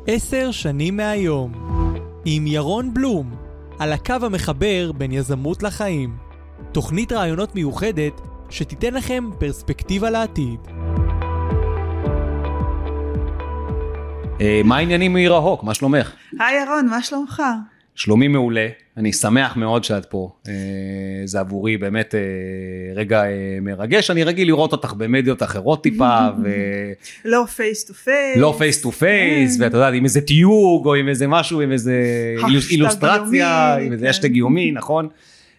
10 שנים מהיום, עם ירון בלום, על הקו המחבר בין יזמות לחיים. תוכנית רעיונות מיוחדת שתיתן לכם פרספקטיבה לעתיד. מה העניינים מעיר ההוק? מה שלומך? היי ירון, מה שלומך? שלומי מעולה, אני שמח מאוד שאת פה, זה עבורי באמת רגע מרגש, אני רגיל לראות אותך במדיות אחרות טיפה, לא פייס טו פייס. לא פייס טו פייס, ואת יודעת, עם איזה תיוג, או עם איזה משהו, עם איזה אילוסטרציה, עם איזה השטג יומי, נכון?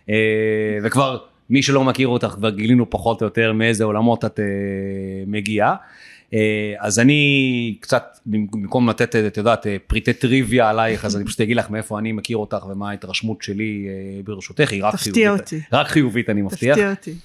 וכבר מי שלא מכיר אותך, כבר גילינו פחות או יותר מאיזה עולמות את מגיעה. אז אני קצת, במקום לתת, את יודעת, פריטי טריוויה עלייך, אז אני פשוט אגיד לך מאיפה אני מכיר אותך, ומה ההתרשמות שלי ברשותך, היא רק חיובית. אותי. רק חיובית, אני מבטיח. תפתיע אותי.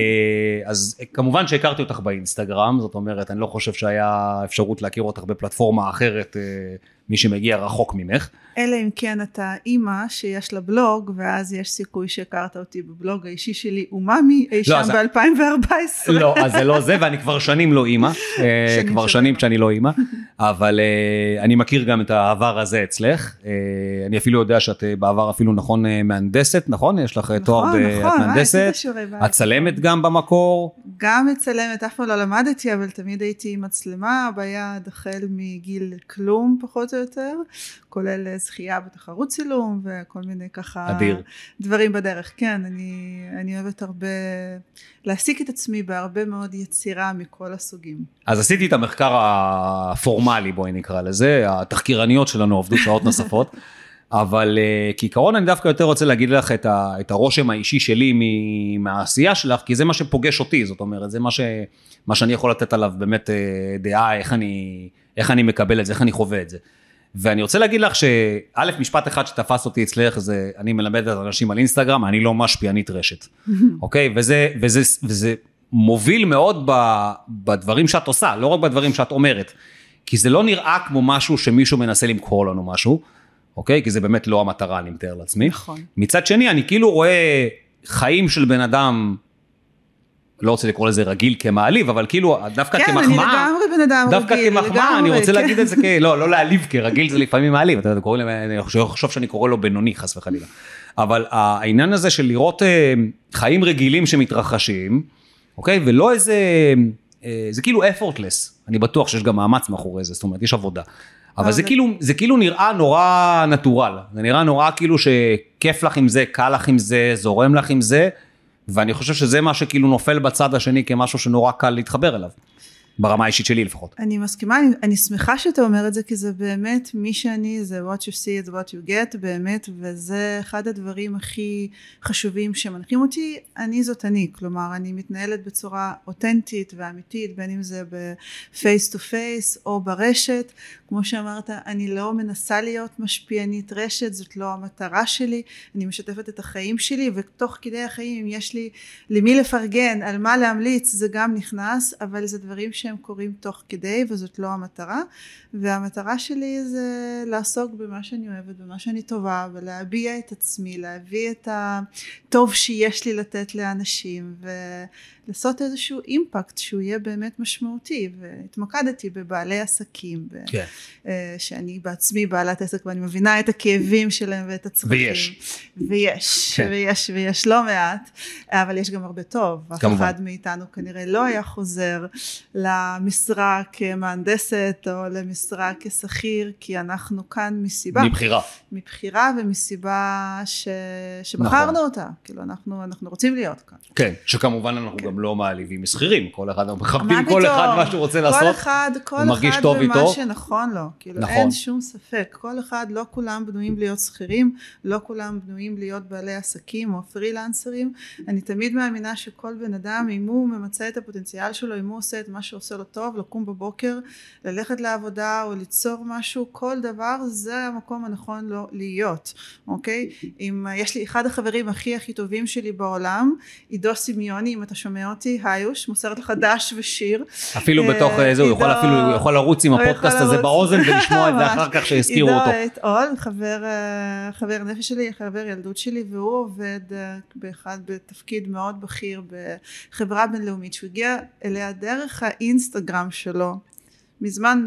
אז כמובן שהכרתי אותך באינסטגרם, זאת אומרת, אני לא חושב שהיה אפשרות להכיר אותך בפלטפורמה אחרת, מי שמגיע רחוק ממך. אלא אם כן אתה אימא שיש לה בלוג, ואז יש סיכוי שהכרת אותי בבלוג האישי שלי, וממי, אי שם ב-2014. לא, אז זה לא זה, ואני כבר שנים לא אימא, כבר שנים שאני לא אימא, אבל אני מכיר גם את העבר הזה אצלך, אני אפילו יודע שאת בעבר אפילו נכון מהנדסת, נכון? יש לך תואר במהנדסת, את צלמת גם במקור? גם מצלמת, אף פעם לא למדתי, אבל תמיד הייתי עם מצלמה ביד, החל מגיל כלום פחות או יותר, כולל זכייה בתחרות צילום וכל מיני ככה אדיר. דברים בדרך. כן, אני אוהבת הרבה להעסיק את עצמי בהרבה מאוד יצירה מכל הסוגים. אז עשיתי את המחקר הפורמלי, בואי נקרא לזה, התחקירניות שלנו עובדו שעות נוספות, אבל כעיקרון אני דווקא יותר רוצה להגיד לך את הרושם האישי שלי מהעשייה שלך, כי זה מה שפוגש אותי, זאת אומרת, זה מה שאני יכול לתת עליו באמת דעה, איך אני מקבל את זה, איך אני חווה את זה. ואני רוצה להגיד לך שא' משפט אחד שתפס אותי אצלך, זה אני מלמד את אנשים על אינסטגרם, אני לא משפיענית רשת, אוקיי? וזה מוביל מאוד בדברים שאת עושה, לא רק בדברים שאת אומרת, כי זה לא נראה כמו משהו שמישהו מנסה למכור לנו משהו, אוקיי? כי זה באמת לא המטרה, אני מתאר לעצמי. נכון. מצד שני, אני כאילו רואה חיים של בן אדם, לא רוצה לקרוא לזה רגיל כמעליב, אבל כאילו דווקא כמחמאה, כן, אני לגמרי בן אדם רגיל, דווקא כמחמאה, אני רוצה להגיד את זה, לא להעליב כרגיל, זה לפעמים מעליב, אתה קורא לי, אני חושב שאני קורא לו בינוני, חס וחלילה, אבל העניין הזה של לראות חיים רגילים שמתרחשים, אוקיי, ולא איזה, זה כאילו effortless, אני בטוח שיש גם מאמץ מאחורי זה, זאת אומרת, יש עבודה, אבל זה כאילו נראה נורא נטורל, זה נראה נורא כאילו שכיף לך עם זה, קל לך עם זה, זורם לך עם זה, ואני חושב שזה מה שכאילו נופל בצד השני כמשהו שנורא קל להתחבר אליו, ברמה האישית שלי לפחות. אני מסכימה, אני שמחה שאתה אומר את זה, כי זה באמת מי שאני, זה what you see is what you get, באמת, וזה אחד הדברים הכי חשובים שמנחים אותי, אני זאת אני, כלומר, אני מתנהלת בצורה אותנטית ואמיתית, בין אם זה ב-face to face או ברשת, כמו שאמרת, אני לא מנסה להיות משפיענית רשת, זאת לא המטרה שלי, אני משתפת את החיים שלי, ותוך כדי החיים, אם יש לי למי לפרגן, על מה להמליץ, זה גם נכנס, אבל זה דברים שהם קוראים תוך כדי, וזאת לא המטרה, והמטרה שלי זה לעסוק במה שאני אוהבת, במה שאני טובה, ולהביע את עצמי, להביא את הטוב שיש לי לתת לאנשים, ולעשות איזשהו אימפקט שהוא יהיה באמת משמעותי, והתמקדתי בבעלי עסקים, כן. שאני בעצמי בעלת עסק, ואני מבינה את הכאבים שלהם ואת הצרכים. ויש לא מעט, אבל יש גם הרבה טוב. אף אחד מאיתנו כנראה לא היה חוזר למשרה כמהנדסת, או למשרה כשכיר, כי אנחנו כאן מסיבה. מבחירה ומסיבה שבחרנו אותה. כאילו אנחנו רוצים להיות כאן. כן, שכמובן אנחנו גם לא מעליבים מסחירים, כל אחד, מכבדים כל אחד מה שהוא רוצה לעשות, כל אחד ומה שנכון לו, כאילו אין שום ספק, כל אחד, לא כולם בנויים להיות שכירים, לא כולם בנויים להיות בעלי עסקים או פרילנסרים, אני תמיד מאמינה שכל בן אדם, אם הוא ממצא את הפוטנציאל שלו, אם הוא עושה את מה שעושה לו טוב, לקום בבוקר, ללכת לעבודה או ליצור משהו, כל דבר זה המקום הנכון לו להיות, אוקיי? אם יש לי אחד החברים הכי טובים שלי בעולם, עידו סמיוני, אם אתה שומע אותי, היוש, מוסרת לך דש ושיר. אפילו בתוך זה, הוא יכול לרוץ עם הפודקאסט הזה באוזן ולשמוע את זה אחר כך שיזכירו אותו. עידו אתעול, חבר נפש שלי, חבר ילדות שלי, והוא עובד בתפקיד מאוד בכיר בחברה בינלאומית, שהוא הגיע אליה דרך האינסטגרם שלו, מזמן,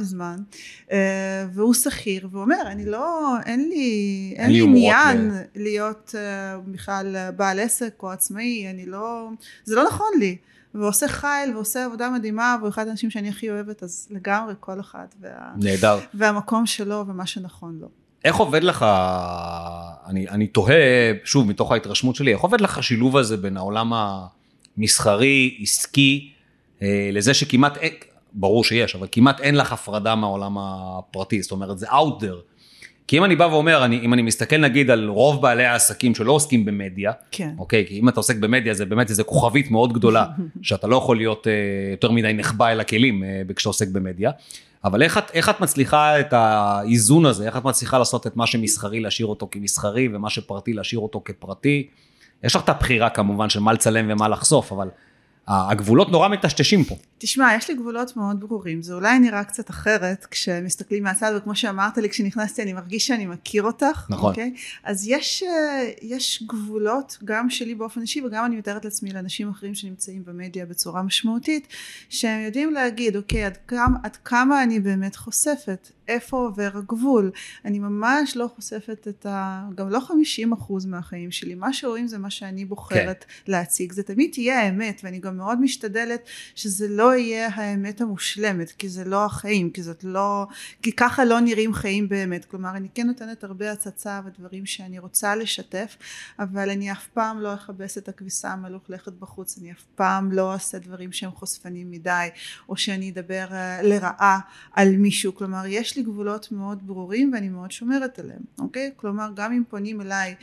והוא שכיר, והוא אומר, אין לי עניין להיות בכלל בעל עסק או עצמאי, זה לא נכון לי, ועושה חייל ועושה עבודה מדהימה, והוא אחד האנשים שאני הכי אוהבת, אז לגמרי כל אחד, נהדר. והמקום שלו ומה שנכון לו. איך עובד לך, אני תוהה, שוב, מתוך ההתרשמות שלי, איך עובד לך השילוב הזה בין העולם המסחרי, עסקי, לזה שכמעט, ברור שיש, אבל כמעט אין לך הפרדה מהעולם הפרטי, זאת אומרת, זה out there. כי אם אני בא ואומר, אם אני מסתכל נגיד על רוב בעלי העסקים שלא עוסקים במדיה, כן. אוקיי, כי אם אתה עוסק במדיה, זה באמת איזו כוכבית מאוד גדולה, שאתה לא יכול להיות יותר מדי נחבא אל הכלים כשאתה עוסק במדיה, אבל איך את מצליחה את האיזון הזה, איך את מצליחה לעשות את מה שמסחרי להשאיר אותו כמסחרי, ומה שפרטי להשאיר אותו כפרטי? יש לך את הבחירה כמובן של מה לצלם ומה לחשוף, אבל הגבולות נורא מטשטשים פה. תשמע, יש לי גבולות מאוד ברורים, זה אולי נראה קצת אחרת כשמסתכלים מהצד, וכמו שאמרת לי כשנכנסתי אני מרגיש שאני מכיר אותך, נכון. אוקיי? אז יש גבולות גם שלי באופן אישי, וגם אני מתארת לעצמי לאנשים אחרים שנמצאים במדיה בצורה משמעותית, שהם יודעים להגיד, אוקיי, עד כמה אני באמת חושפת, איפה עובר הגבול, אני ממש לא חושפת גם לא 50% מהחיים שלי, מה שרואים זה מה שאני בוחרת להציג, זה תמיד תהיה האמת, ואני גם מאוד משתדלת שזה לא יהיה האמת המושלמת, כי זה לא החיים, כי ככה לא נראים חיים באמת, כלומר אני כן נותנת הרבה הצצה ודברים שאני רוצה לשתף, אבל אני אף פעם לא אחבס את הכביסה המלוכלכת בחוץ, אני אף פעם לא אעשה דברים שהם חושפנים מדי, או שאני אדבר לרעה על מישהו, כלומר יש לי גבולות מאוד ברורים ואני מאוד שומרת עליהם, אוקיי? כלומר גם אם פונים אליי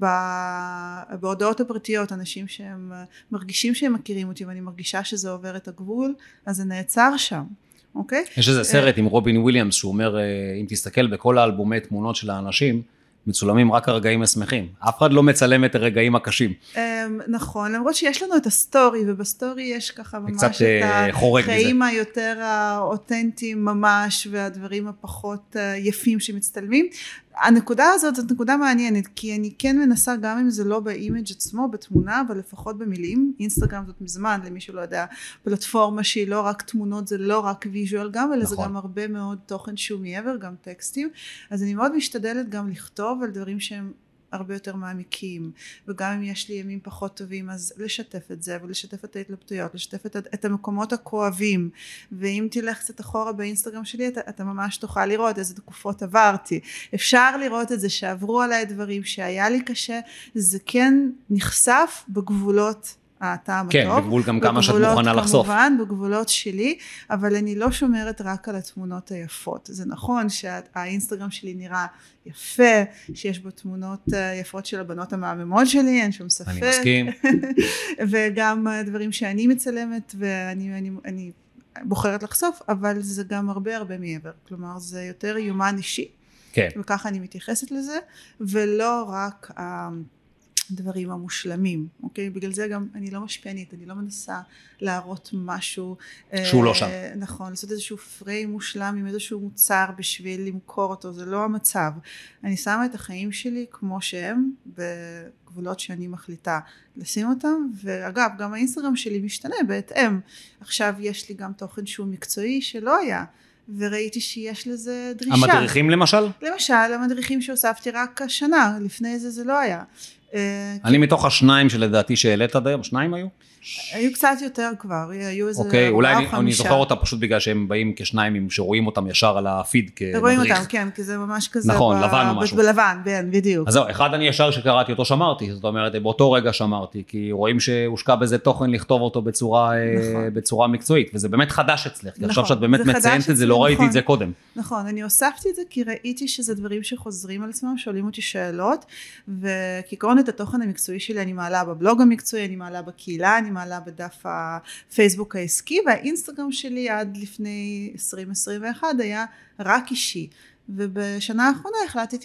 בהודעות הפרטיות, אנשים שהם מרגישים שהם מכירים אותי ואני מרגישה שזה עובר את הגבול, אז זה נעצר שם, אוקיי? יש איזה סרט עם רובין וויליאמס, שהוא אומר, אם תסתכל בכל האלבומי תמונות של האנשים, מצולמים רק הרגעים השמחים. אף אחד לא מצלם את הרגעים הקשים. נכון, למרות שיש לנו את הסטורי, ובסטורי יש ככה ממש את החיים היותר האותנטיים ממש, והדברים הפחות יפים שמצטלמים. הנקודה הזאת זאת נקודה מעניינת, כי אני כן מנסה, גם אם זה לא באימג' עצמו, בתמונה, אבל לפחות במילים. אינסטגרם זאת מזמן, למי שלא יודע, פלטפורמה שהיא לא רק תמונות, זה לא רק ויז'ואל גם, אלא זה גם הרבה מאוד תוכן שהוא מעבר, גם טקסטים. אז אני מאוד משתדלת גם לכתוב על דברים שהם הרבה יותר מעמיקים, וגם אם יש לי ימים פחות טובים, אז לשתף את זה, ולשתף את ההתלבטויות, לשתף את המקומות הכואבים, ואם תלך קצת אחורה באינסטגרם שלי, אתה ממש תוכל לראות איזה תקופות עברתי, אפשר לראות את זה שעברו עליי דברים, שהיה לי קשה, זה כן נחשף בגבולות הטעם כן, הטוב. כן, בגבול גם כמה שאת מוכנה לחשוף. כמובן, בגבולות שלי, אבל אני לא שומרת רק על התמונות היפות. זה נכון שהאינסטגרם שלי נראה יפה, שיש בו תמונות יפות של הבנות המהממות שלי, אין שום ספק. אני מסכים. וגם דברים שאני מצלמת, ואני בוחרת לחשוף, אבל זה גם הרבה מעבר. כלומר, זה יותר יומן אישי. כן. וככה אני מתייחסת לזה, ולא רק דברים המושלמים, אוקיי? בגלל זה גם אני לא משפיענית, אני לא מנסה להראות משהו שהוא לא שם. נכון, לעשות איזשהו פריים מושלם עם איזשהו מוצר בשביל למכור אותו, זה לא המצב. אני שמה את החיים שלי כמו שהם, בגבולות שאני מחליטה לשים אותם, ואגב, גם האינסטגרם שלי משתנה בהתאם. עכשיו יש לי גם תוכן שהוא מקצועי שלא היה, וראיתי שיש לזה דרישה. המדריכים למשל? למשל, המדריכים שהוספתי רק השנה, לפני זה לא היה. אני מתוך השניים שלדעתי שהעלית עד היום, שניים היו? היו קצת יותר כבר, היו איזה 4 או 5. אוקיי, אולי אני זוכר אותה פשוט בגלל שהם באים כשניים שרואים אותם ישר על הפיד כמדריך. רואים אותם, כן, כי זה ממש כזה. נכון, לבן או משהו. בלבן, בדיוק. אז זהו, אחד אני ישר שקראתי אותו שמרתי, זאת אומרת, באותו רגע שמרתי, כי רואים שהושקע בזה תוכן לכתוב אותו בצורה מקצועית, וזה באמת חדש אצלך, כי עכשיו שאת באמת מציינת את זה, לא ראיתי את זה קודם. נכון, אני הוספתי את זה כי ראיתי שזה דברים שחוזרים על עצמם, שואלים אותי שאלות, וכעיקרון את התוכן המקצועי שלי אני מעלה בבלוג המקצועי, אני מעלה בקהילה, אני מעלה בדף הפייסבוק העסקי, והאינסטגרם שלי עד לפני 2021 היה רק אישי, ובשנה האחרונה החלטתי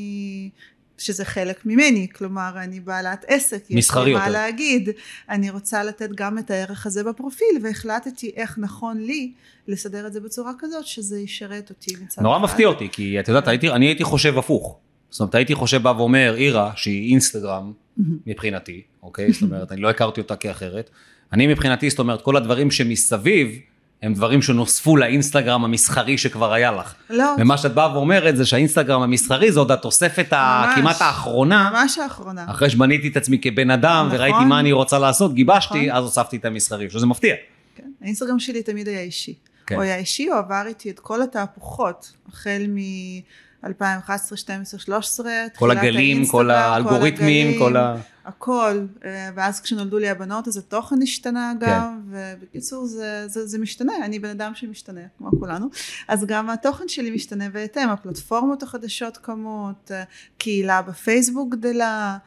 שזה חלק ממני, כלומר אני בעלת עסק, מסחרי יותר. מה להגיד, אני רוצה לתת גם את הערך הזה בפרופיל, והחלטתי איך נכון לי לסדר את זה בצורה כזאת, שזה ישרת אותי מצד נורא מפתיע אותי, כי את יודעת, אני הייתי חושב הפוך, זאת אומרת, הייתי חושב בא ואומר, אירה, שהיא אינסטגרם מבחינתי, אוקיי? זאת אומרת, אני לא הכרתי אותה כאחרת, אני מבחינתי, זאת אומרת, כל הדברים שמסביב, הם דברים שנוספו לאינסטגרם המסחרי שכבר היה לך. לא. ומה שאת באה ואומרת זה שהאינסטגרם המסחרי זו עוד התוספת כמעט האחרונה. ממש האחרונה. אחרי שבניתי את עצמי כבן אדם, נכון. וראיתי מה אני רוצה לעשות, גיבשתי, נכון. אז הוספתי את המסחרי, שזה מפתיע. כן. האינסטגרם שלי תמיד היה אישי. כן. הוא היה אישי, הוא עבר איתי את כל התהפוכות, החל מ-2011, 12, 13, כל הגלים, כל האלגוריתמים, כל ה... הכל, ואז כשנולדו לי הבנות, אז התוכן השתנה גם, ובקיצור זה משתנה, אני בן אדם שמשתנה, כמו כולנו, אז גם התוכן שלי משתנה בהתאם, הפלטפורמות החדשות קמות, קהילה בפייסבוק גדלה,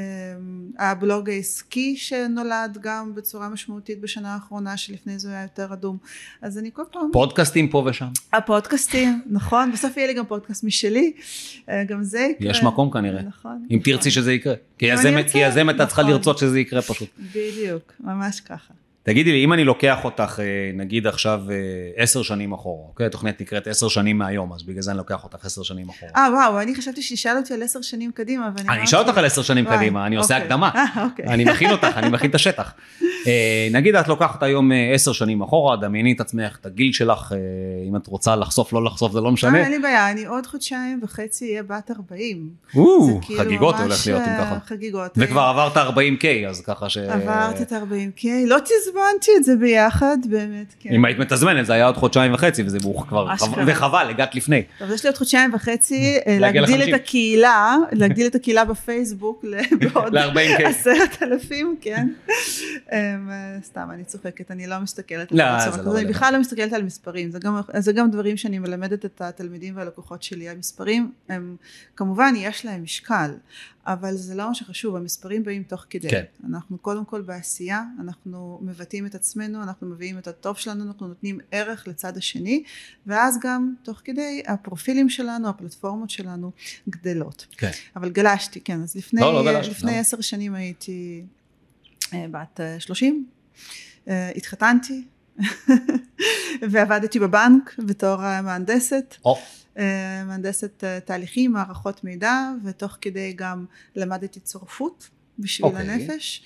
הבלוג העסקי שנולד גם בצורה משמעותית בשנה האחרונה, שלפני זה היה יותר אדום, אז אני כל פעם... פודקאסטים פה ושם. הפודקאסטים, נכון, בסוף יהיה לי גם פודקאסט משלי, גם זה יקרה. יש מקום כנראה, נכון, אם תרצי שזה יקרה, כי יזמת אתה צריכה לרצות שזה יקרה פשוט. בדיוק, ממש ככה. תגידי לי, אם אני לוקח אותך, נגיד עכשיו 10 שנים אחורה, אוקיי? התוכנית נקראת 10 שנים מהיום, אז בגלל זה אני לוקח אותך 10 שנים אחורה. וואו, אני חשבתי שתשאל אותי על 10 שנים קדימה, אני אשאל אותך על 10 שנים קדימה, אני עושה הקדמה. אני מכין אותך, אני מכין את השטח. נגיד את לוקחת היום 10 שנים אחורה, דמייני את עצמך, את הגיל שלך, אם את רוצה לחשוף, לא לחשוף, זה לא משנה. אין לי בעיה, אני עוד חודשיים וחצי אהיה בת 40. חגיגות הולך להיות עם ככה. חגיגות. וכבר עברת 40K, אז ככה ש... עברת את 40K, לא תזמנתי את זה ביחד, באמת, כן. אם היית מתזמנת, זה היה עוד חודשיים וחצי, וזה כבר, וחבל, הגעת לפני. טוב, יש לי עוד חודשיים וחצי, להגדיל את הקהילה בפייסבוק, בעוד 10,000, כן. סתם, אני צוחקת, אני לא מסתכלת. אני בכלל לא מסתכלת על מספרים, זה גם דברים שאני מלמדת את התלמידים והלקוחות שלי, המספרים, כמובן, יש להם משקל, אבל זה לא מה שחשוב, המספרים באים תוך כדי. כן. אנחנו קודם כל בעשייה, אנחנו מבטאים את עצמנו, אנחנו מביאים את הטוב שלנו, אנחנו נותנים ערך לצד השני, ואז גם תוך כדי הפרופילים שלנו, הפלטפורמות שלנו גדלות. כן. אבל גלשתי, כן, אז לפני 10 שנים הייתי בת 30, התחתנתי, ועבדתי בבנק בתור מהנדסת. מהנדסת תהליכים, מערכות מידע, ותוך כדי גם למדתי צורפות בשביל הנפש,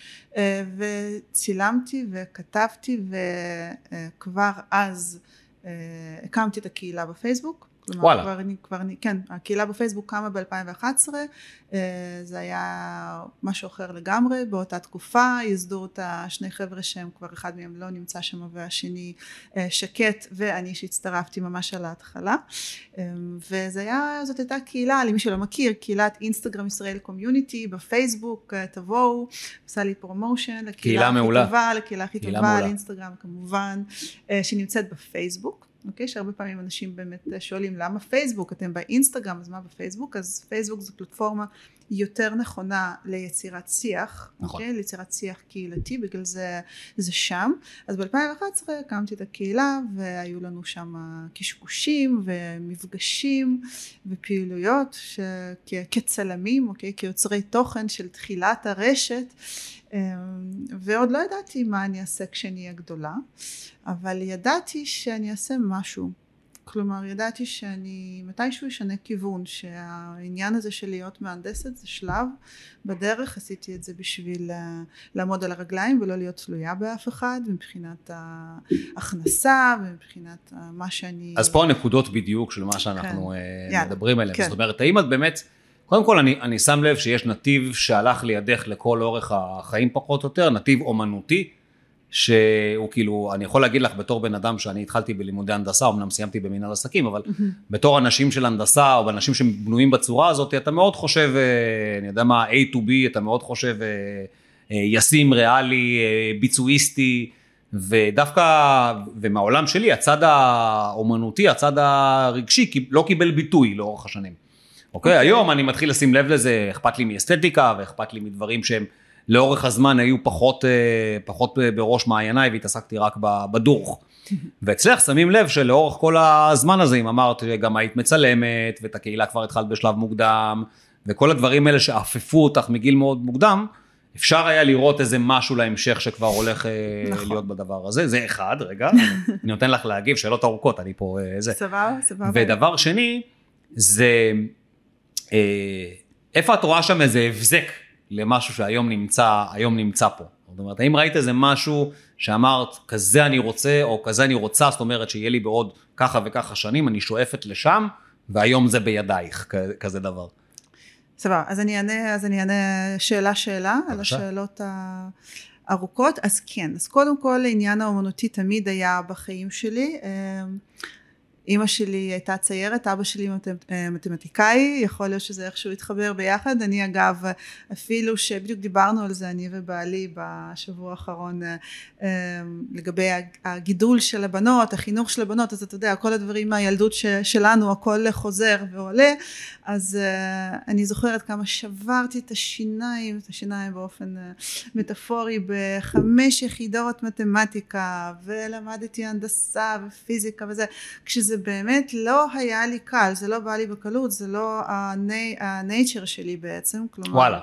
וצילמתי וכתבתי, וכבר אז הקמתי את הקהילה בפייסבוק. וואלה. כן, הקהילה בפייסבוק קמה ב-2011, זה היה משהו אחר לגמרי, באותה תקופה, יסדו אותה 2 חבר'ה שהם כבר אחד מהם לא נמצא שם, והשני שקט, ואני שהצטרפתי ממש על ההתחלה, זאת הייתה קהילה, למי שלא מכיר, קהילת אינסטגרם ישראל קומיוניטי, בפייסבוק, תבואו, עושה לי פרומושן, לקהילה הכי טובה, על אינסטגרם כמובן, שנמצאת בפייסבוק, אוקיי, שהרבה פעמים אנשים באמת שואלים למה פייסבוק, אתם באינסטגרם, אז מה בפייסבוק? אז פייסבוק זו פלטפורמה יותר נכונה ליצירת שיח, נכון. אוקיי? ליצירת שיח קהילתי, בגלל זה שם. אז ב-2011 הקמתי את הקהילה, והיו לנו שם קשקושים ומפגשים ופעילויות כצלמים, אוקיי? כיוצרי תוכן של תחילת הרשת, ועוד לא ידעתי מה אני אעשה כשאני אהיה גדולה, אבל ידעתי שאני אעשה משהו. כלומר, ידעתי שאני מתישהו ישנה כיוון, שהעניין הזה של להיות מהנדסת זה שלב בדרך, עשיתי את זה בשביל לעמוד על הרגליים ולא להיות תלויה באף אחד, מבחינת ההכנסה ומבחינת מה שאני... אז פה הנקודות בדיוק של מה שאנחנו מדברים עליהם. זאת אומרת, האם את באמת... קודם כל אני שם לב שיש נתיב שהלך לידך לכל אורך החיים פחות או יותר, נתיב אומנותי, שהוא כאילו, אני יכול להגיד לך בתור בן אדם שאני התחלתי בלימודי הנדסה, אמנם סיימתי במנהל עסקים, אבל בתור אנשים של הנדסה או אנשים שבנויים בצורה הזאת, אתה מאוד חושב, אני יודע מה, A to B, אתה מאוד חושב ישים, ריאלי, ביצועיסטי, ודווקא, ומהעולם שלי, הצד האומנותי, הצד הרגשי, לא קיבל ביטוי לאורך השנים. אוקיי, היום אני מתחיל לשים לב לזה, אכפת לי מאסתטיקה, ואכפת לי מדברים שהם לאורך הזמן היו פחות בראש מעייניי, והתעסקתי רק בדורך. ואצלך שמים לב שלאורך כל הזמן הזה, אם אמרת, גם היית מצלמת, ואת הקהילה כבר התחלת בשלב מוקדם, וכל הדברים האלה שאפפו אותך מגיל מאוד מוקדם, אפשר היה לראות איזה משהו להמשך שכבר הולך להיות בדבר הזה. זה אחד, רגע, אני נותן לך להגיב, שאלות ארוכות, אני פה זה. סבבה. ודבר שני, זה... איפה את רואה שם איזה הבזק למשהו שהיום נמצא פה, זאת אומרת, האם ראית איזה משהו שאמרת, כזה אני רוצה, או כזה אני רוצה, זאת אומרת שיהיה לי בעוד ככה וככה שנים, אני שואפת לשם, והיום זה בידייך, כזה דבר. סבבה, אז אני אענה שאלה על השאלות הארוכות. אז כן, אז קודם כל לעניין האומנותי תמיד היה בחיים שלי. אמא שלי הייתה ציירת, אבא שלי מתמטיקאי, יכול להיות שזה איכשהו התחבר ביחד. אני אגב, אפילו שבדיוק דיברנו על זה, אני ובעלי בשבוע האחרון, לגבי הגידול של הבנות, החינוך של הבנות, אז אתה יודע, כל הדברים מהילדות שלנו, הכל חוזר ועולה, אז אני זוכרת כמה שברתי את השיניים באופן מטאפורי, ב5 יחידות מתמטיקה, ולמדתי הנדסה ופיזיקה וזה, כשזה באמת לא היה לי קל, זה לא בא לי בקלות, זה לא הנייצ'ר שלי בעצם, כלומר, וואלה.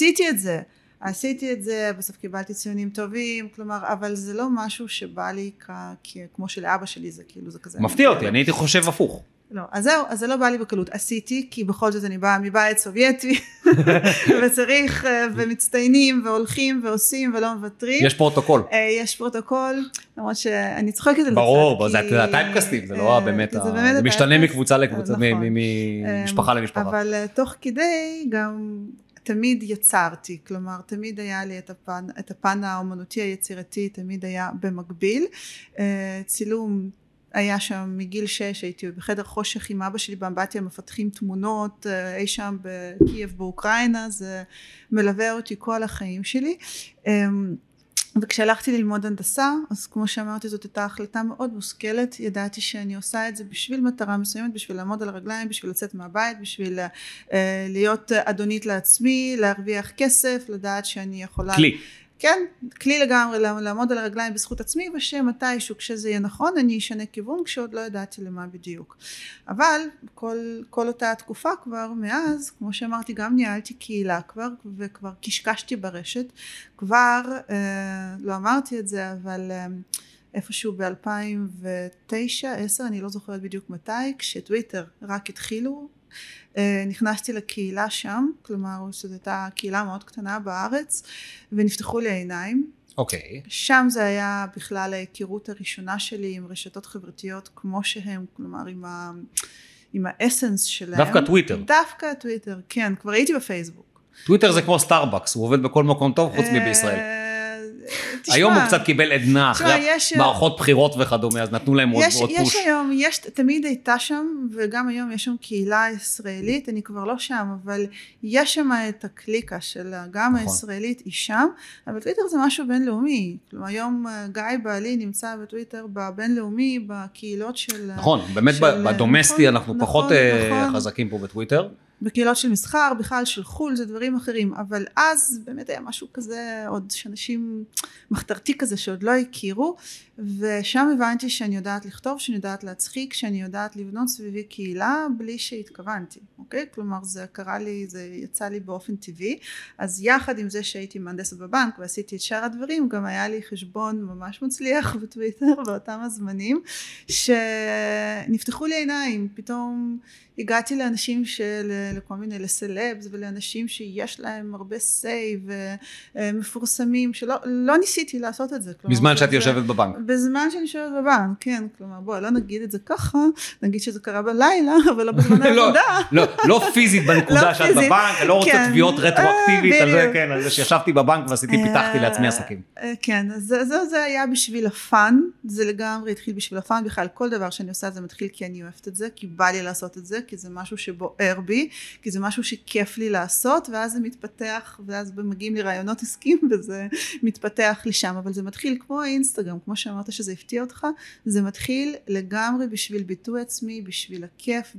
עשיתי את זה, בסוף קיבלתי ציונים טובים, כלומר, אבל זה לא משהו שבא לי כמו שלאבא שלי זה כאילו, זה כזה. מפתיע אותי, אני הייתי חושב הפוך. לא, אז זהו, אז זה לא בא לי בקלות, עשיתי, כי בכל זאת אני באה מבית סובייטי, וצריך, ומצטיינים, והולכים, ועושים, ולא מוותרים. יש פרוטוקול. יש פרוטוקול, למרות שאני צוחקת על זה. ברור, זה הטייפקאסטים, זה לא באמת, זה משתנה מקבוצה לקבוצה, ממשפחה למשפחה. אבל תוך כדי גם תמיד יצרתי, כלומר, תמיד היה לי את הפן האומנותי היצירתי, תמיד היה במקביל, צילום, היה שם מגיל 6, הייתי בחדר חושך עם אבא שלי באמבטיה, מפתחים תמונות, אי שם בקייב באוקראינה, זה מלווה אותי כל החיים שלי, וכשהלכתי ללמוד הנדסה, אז כמו שאמרתי, זאת הייתה החלטה מאוד מושכלת, ידעתי שאני עושה את זה בשביל מטרה מסוימת, בשביל לעמוד על הרגליים, בשביל לצאת מהבית, בשביל להיות אדונית לעצמי, להרוויח כסף, לדעת שאני יכולה... כלי. כן, כלי לגמרי, לעמוד על הרגליים בזכות עצמי, ושמתישהו כשזה יהיה נכון, אני אשנה כיוון, כשעוד לא ידעתי למה בדיוק. אבל כל אותה התקופה כבר מאז, כמו שאמרתי, גם ניהלתי קהילה כבר, וכבר קשקשתי ברשת, כבר, לא אמרתי את זה, אבל איפשהו ב-2009, 10, אני לא זוכרת בדיוק מתי, כשטוויטר רק התחילו, נכנסתי לקהילה שם, כלומר שזו הייתה קהילה מאוד קטנה בארץ, ונפתחו לי העיניים. אוקיי. שם זה היה בכלל ההיכרות הראשונה שלי עם רשתות חברתיות כמו שהם, כלומר עם האסנס שלהם. דווקא טוויטר. דווקא טוויטר, כן, כבר הייתי בפייסבוק. טוויטר זה כמו סטארבקס, הוא עובד בכל מקום טוב חוץ מבישראל. היום הוא קצת קיבל עדנה אחרי מערכות בחירות וכדומה, אז נתנו להם עוד פוש. תמיד הייתה שם, וגם היום יש שם קהילה ישראלית, אני כבר לא שם, אבל יש שם את הקליקה של גם הישראלית היא שם, אבל טוויטר זה משהו בינלאומי, כלומר היום גיא בעלי נמצא בטוויטר בבינלאומי, בקהילות של... נכון, באמת בדומסטי אנחנו פחות חזקים פה בטוויטר. בקהילות של מסחר, בכלל של חול, זה דברים אחרים, אבל אז באמת היה משהו כזה, עוד שאנשים מחתרתי כזה שעוד לא הכירו, ושם הבנתי שאני יודעת לכתוב, שאני יודעת להצחיק, שאני יודעת לבנות סביבי קהילה, בלי שהתכוונתי, אוקיי? כלומר, זה קרה לי, זה יצא לי באופן טבעי, אז יחד עם זה שהייתי מהנדסת בבנק, ועשיתי את שאר הדברים, גם היה לי חשבון ממש מצליח בטוויטר, באותם הזמנים, שנפתחו לי עיניים, פתאום הגעתי לאנשים לכל מיני לסלבס, ולאנשים שיש להם הרבה סי, ומפורסמים, שלא ניסיתי לעשות את זה. בזמן שאת יושבת בבנק. בזמן שאני יושבת בבנק, כן, כלומר, בוא, לא נגיד את זה ככה, נגיד שזה קרה בלילה, אבל לא בזמן העבודה. לא פיזית בנקודה שאת בבנק, אני לא רוצה תביעות רטרואקטיבית על זה, כן, על זה שישבתי בבנק פיתחתי לעצמי עסקים. כן, אז זה היה בשביל הפן, זה לגמרי התחיל בשביל הפן, בכלל כל דבר שאני עושה זה מתחיל כי אני אוהבת את זה, כי בא לי לעשות את זה, כי זה משהו שבוער בי, כי זה משהו שכיף לי לעשות, ואז זה מתפתח, ואז מגיעים לי רעיונות עסקים, וזה מתפתח לשם, אבל זה מתחיל כמו האינסטגרם, כמו שאמרת שזה אותך, זה מתחיל לגמרי בשביל ביטוי עצמי, בשביל הכיף,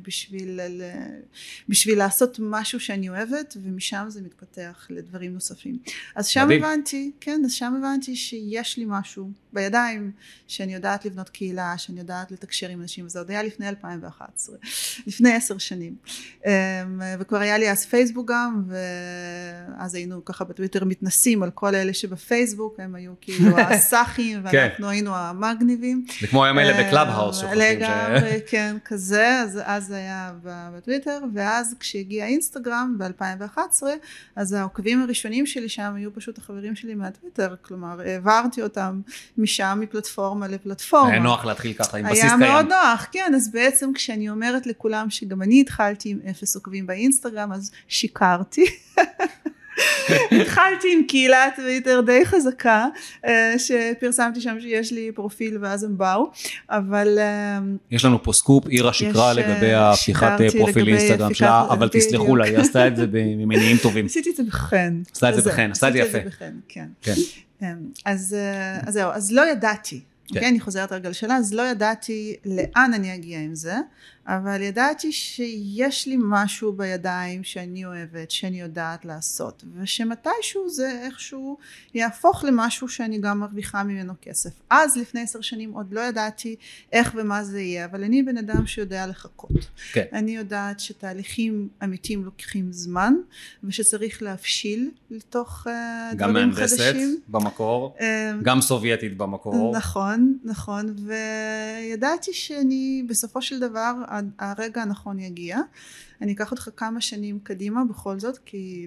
בשביל לעשות משהו שאני אוהבת, ומשם זה מתפתח לדברים נוספים. אז שם הבנתי, כן, אז שם הבנתי שיש לי משהו בידיים, שאני יודעת לבנות קהילה, שאני יודעת לתקשר עם אנשים, וזה עוד היה לפני 2011, לפני 10 שנים. וכבר היה לי אז פייסבוק גם, ואז היינו ככה בטוויטר מתנסים על כל אלה שבפייסבוק, הם היו כאילו הסאחים, ואנחנו היינו המגניבים. זה כמו היום אלה בקלאב האוס, לגמרי, כן, כזה, אז זה היה בטוויטר, ואז כשהגיע אינסטגרם ב-2011, אז העוקבים הראשונים שלי שם היו פשוט החברים שלי מהטוויטר, כלומר העברתי אותם משם מפלטפורמה לפלטפורמה. היה נוח להתחיל ככה עם בסיס היה קיים. מאוד נוח, כן, אז בעצם כשאני אומרת לכולם שגם אני התחלתי עם 0 עוקבים באינסטגרם, אז שיקרתי. התחלתי עם קהילת טוויטר די חזקה, שפרסמתי שם שיש לי פרופיל ואז הם באו, אבל... יש לנו פה סקופ, אירה שקרה לגבי הפתיחת פרופיל אינסטגרם שלה, אבל תסלחו לה, היא עשתה את זה במניעים טובים. עשיתי את זה בחן. עשתה את זה בחן, עשתה את זה יפה. כן. אז זהו, אז לא ידעתי. Okay, אני חוזרת רגע לשאלה, אז לא ידעתי לאן אני אגיע עם זה, אבל ידעתי שיש לי משהו בידיים שאני אוהבת, שאני יודעת לעשות, ושמתישהו זה איכשהו יהפוך למשהו שאני גם מרוויחה ממנו כסף. אז לפני 10 שנים עוד לא ידעתי איך ומה זה יהיה, אבל אני בן אדם שיודע לחכות. Okay. אני יודעת שתהליכים אמיתיים לוקחים זמן, ושצריך להבשיל לתוך דברים חדשים. גם מהנדסת במקור, גם סובייטית במקור. נכון, וידעתי שאני בסופו של דבר, הרגע הנכון יגיע. אני אקח אותך כמה שנים קדימה בכל זאת, כי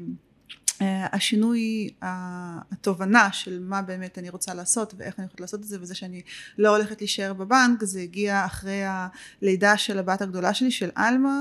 השינוי, התובנה של מה באמת אני רוצה לעשות ואיך אני יכולה לעשות את זה, וזה שאני לא הולכת להישאר בבנק, זה הגיע אחרי הלידה של הבת הגדולה שלי, של אלמה.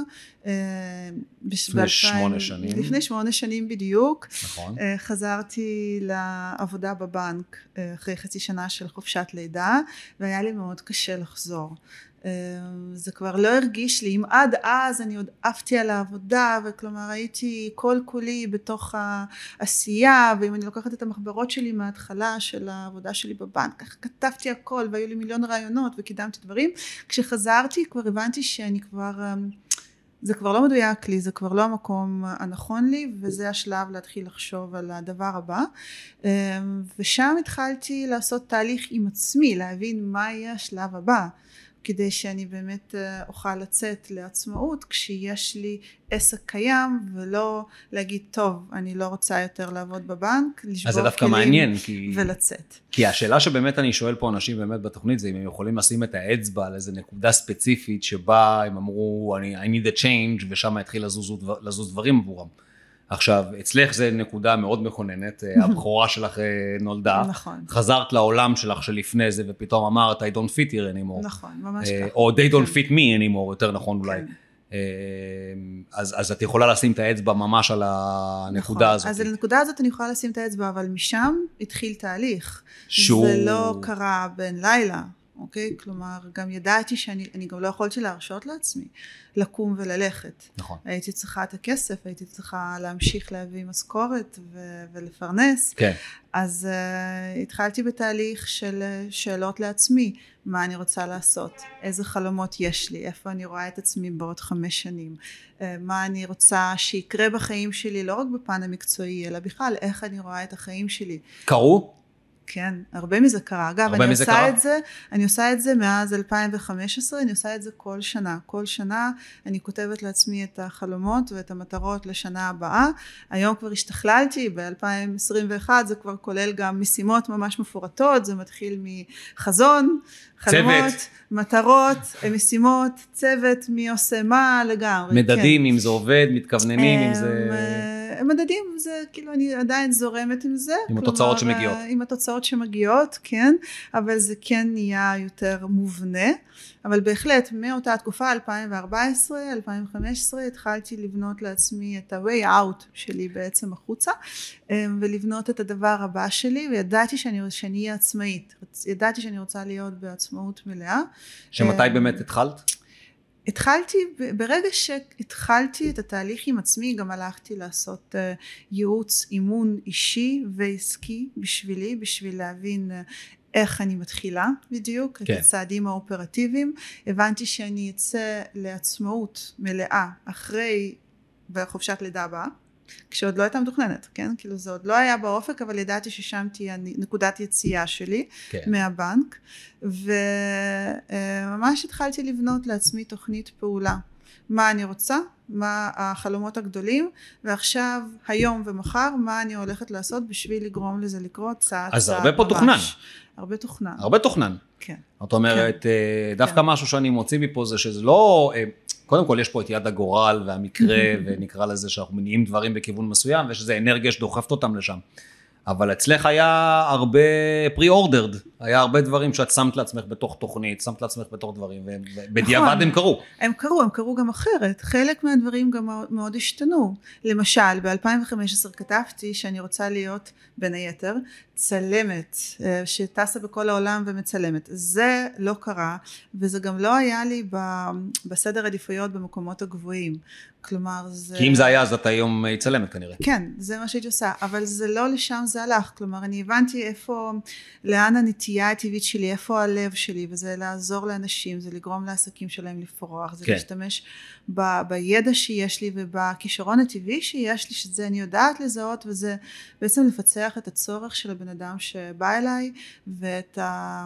לפני 8 שנים. לפני 8 שנים בדיוק. נכון. חזרתי לעבודה בבנק אחרי חצי שנה של חופשת לידה, והיה לי מאוד קשה לחזור. זה כבר לא הרגיש לי, אם עד אז אני עוד עפתי על העבודה, וכלומר הייתי כל כולי בתוך העשייה, ואם אני לוקחת את המחברות שלי מההתחלה של העבודה שלי בבנק, כך כתבתי הכל, והיו לי מיליון רעיונות וקידמתי דברים, כשחזרתי כבר הבנתי שאני כבר, זה כבר לא מדויק לי, זה כבר לא המקום הנכון לי, וזה השלב להתחיל לחשוב על הדבר הבא, ושם התחלתי לעשות תהליך עם עצמי, להבין מה יהיה השלב הבא, כדי שאני באמת אוכל לצאת לעצמאות כשיש לי עסק קיים, ולא להגיד, טוב, אני לא רוצה יותר לעבוד בבנק, לשבור כלים ולצאת. כי השאלה שבאמת אני שואל פה אנשים באמת בתוכנית, זה אם הם יכולים לשים את האצבע על איזו נקודה ספציפית, שבה הם אמרו, I need a change, ושם התחיל לזוז דברים עבורם. עכשיו, אצלך זה נקודה מאוד מכוננת, הבחורה שלך נולדה, נכון. חזרת לעולם שלך שלפני זה, ופתאום אמרת, I don't fit here anymore. נכון, ממש ככה. או they don't fit me anymore, יותר נכון אולי. אז את יכולה לשים את האצבע ממש על הנקודה הזאת. אז על הנקודה הזאת אני יכולה לשים את האצבע, אבל משם התחיל תהליך. שהוא... זה לא קרה בין לילה. אוקיי? כלומר, גם ידעתי שאני גם לא יכולתי להרשות לעצמי לקום וללכת. נכון. הייתי צריכה את הכסף, הייתי צריכה להמשיך להביא משכורת ולפרנס. כן. אז התחלתי בתהליך של שאלות לעצמי, מה אני רוצה לעשות, איזה חלומות יש לי, איפה אני רואה את עצמי בעוד 5 שנים, מה אני רוצה שיקרה בחיים שלי, לא רק בפן המקצועי, אלא בכלל, איך אני רואה את החיים שלי. קרו? כן, הרבה מזה קרה. אגב, אני עושה את זה מאז 2015, אני עושה את זה כל שנה. כל שנה אני כותבת לעצמי את החלומות ואת המטרות לשנה הבאה. היום כבר השתכללתי, ב-2021 זה כבר כולל גם משימות ממש מפורטות, זה מתחיל מחזון, חלומות, מטרות, משימות, צוות, מי עושה מה לגמרי. מדדים, אם זה עובד, מתכווננים, אם זה... מדדים, זה כאילו אני עדיין זורמת עם זה. עם התוצאות שמגיעות. עם התוצאות שמגיעות, כן, אבל זה כן נהיה יותר מובנה, אבל בהחלט מאותה תקופה, 2014, 2015, התחלתי לבנות לעצמי את ה-way out שלי בעצם החוצה, ולבנות את הדבר הבא שלי, וידעתי שאני אהיה עצמאית, ידעתי שאני רוצה להיות בעצמאות מלאה. שמתי באמת התחלת? התחלתי, ברגע שהתחלתי את התהליך עם עצמי, גם הלכתי לעשות ייעוץ אימון אישי ועסקי בשבילי, בשביל להבין איך אני מתחילה בדיוק, את הצעדים האופרטיביים. הבנתי שאני אצא לעצמאות מלאה אחרי בחופשת לידה הבאה, כשעוד לא הייתה מתוכננת, כן? כאילו זה עוד לא היה באופק, אבל ידעתי ששם תהיה נקודת יציאה שלי מהבנק, וממש התחלתי לבנות לעצמי תוכנית פעולה. מה אני רוצה, מה החלומות הגדולים, ועכשיו, היום ומחר, מה אני הולכת לעשות בשביל לגרום לזה לקרות צעד צעד. אז הרבה פה תוכנן. הרבה תוכנן. הרבה תוכנן. כן. זאת אומרת, דווקא משהו שאני מוציא מפה זה שזה לא... קודם כל יש פה את יד הגורל והמקרה, ונקרא לזה שאנחנו מניעים דברים בכיוון מסוים, ויש איזה אנרגיה שדוחפת אותם לשם. אבל אצלך היה הרבה pre-ordered, היה הרבה דברים שאת שמת לעצמך בתוך תוכנית, שמת לעצמך בתוך דברים, ובדיעבד הם קרו. הם קרו גם אחרת. חלק מהדברים גם מאוד השתנו. למשל, ב-2015 כתבתי שאני רוצה להיות, בין היתר, צלמת, שטסה בכל העולם ומצלמת. זה לא קרה, וזה גם לא היה לי בסדר עדיפויות במקומות הגבוהים. כלומר, זה... כי אם זה היה, אז אתה היום צלמת כנראה. כן, זה מה שהייתי עושה, אבל זה לא לשם זה הלך. כלומר, אני הבנתי לאן הנטייה הטבעית שלי, איפה הלב שלי, וזה לעזור לאנשים, זה לגרום לעסקים שלהם לפרוח, זה להשתמש בידע שיש לי ובכישרון הטבעי שיש לי, שזה אני יודעת לזהות, וזה בעצם לפצח את הצורך של הבן אדם שבא אליי, ואת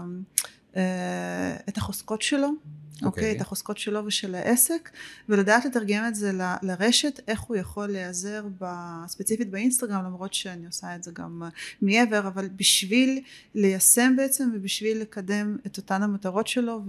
החוזקות שלו. אוקיי, את החוזקות שלו ושל העסק, ולדעת לתרגם את זה לרשת, איך הוא יכול להיעזר ספציפית באינסטגרם, למרות שאני עושה את זה גם מעבר, אבל בשביל ליישם בעצם, ובשביל לקדם את אותן המטרות שלו,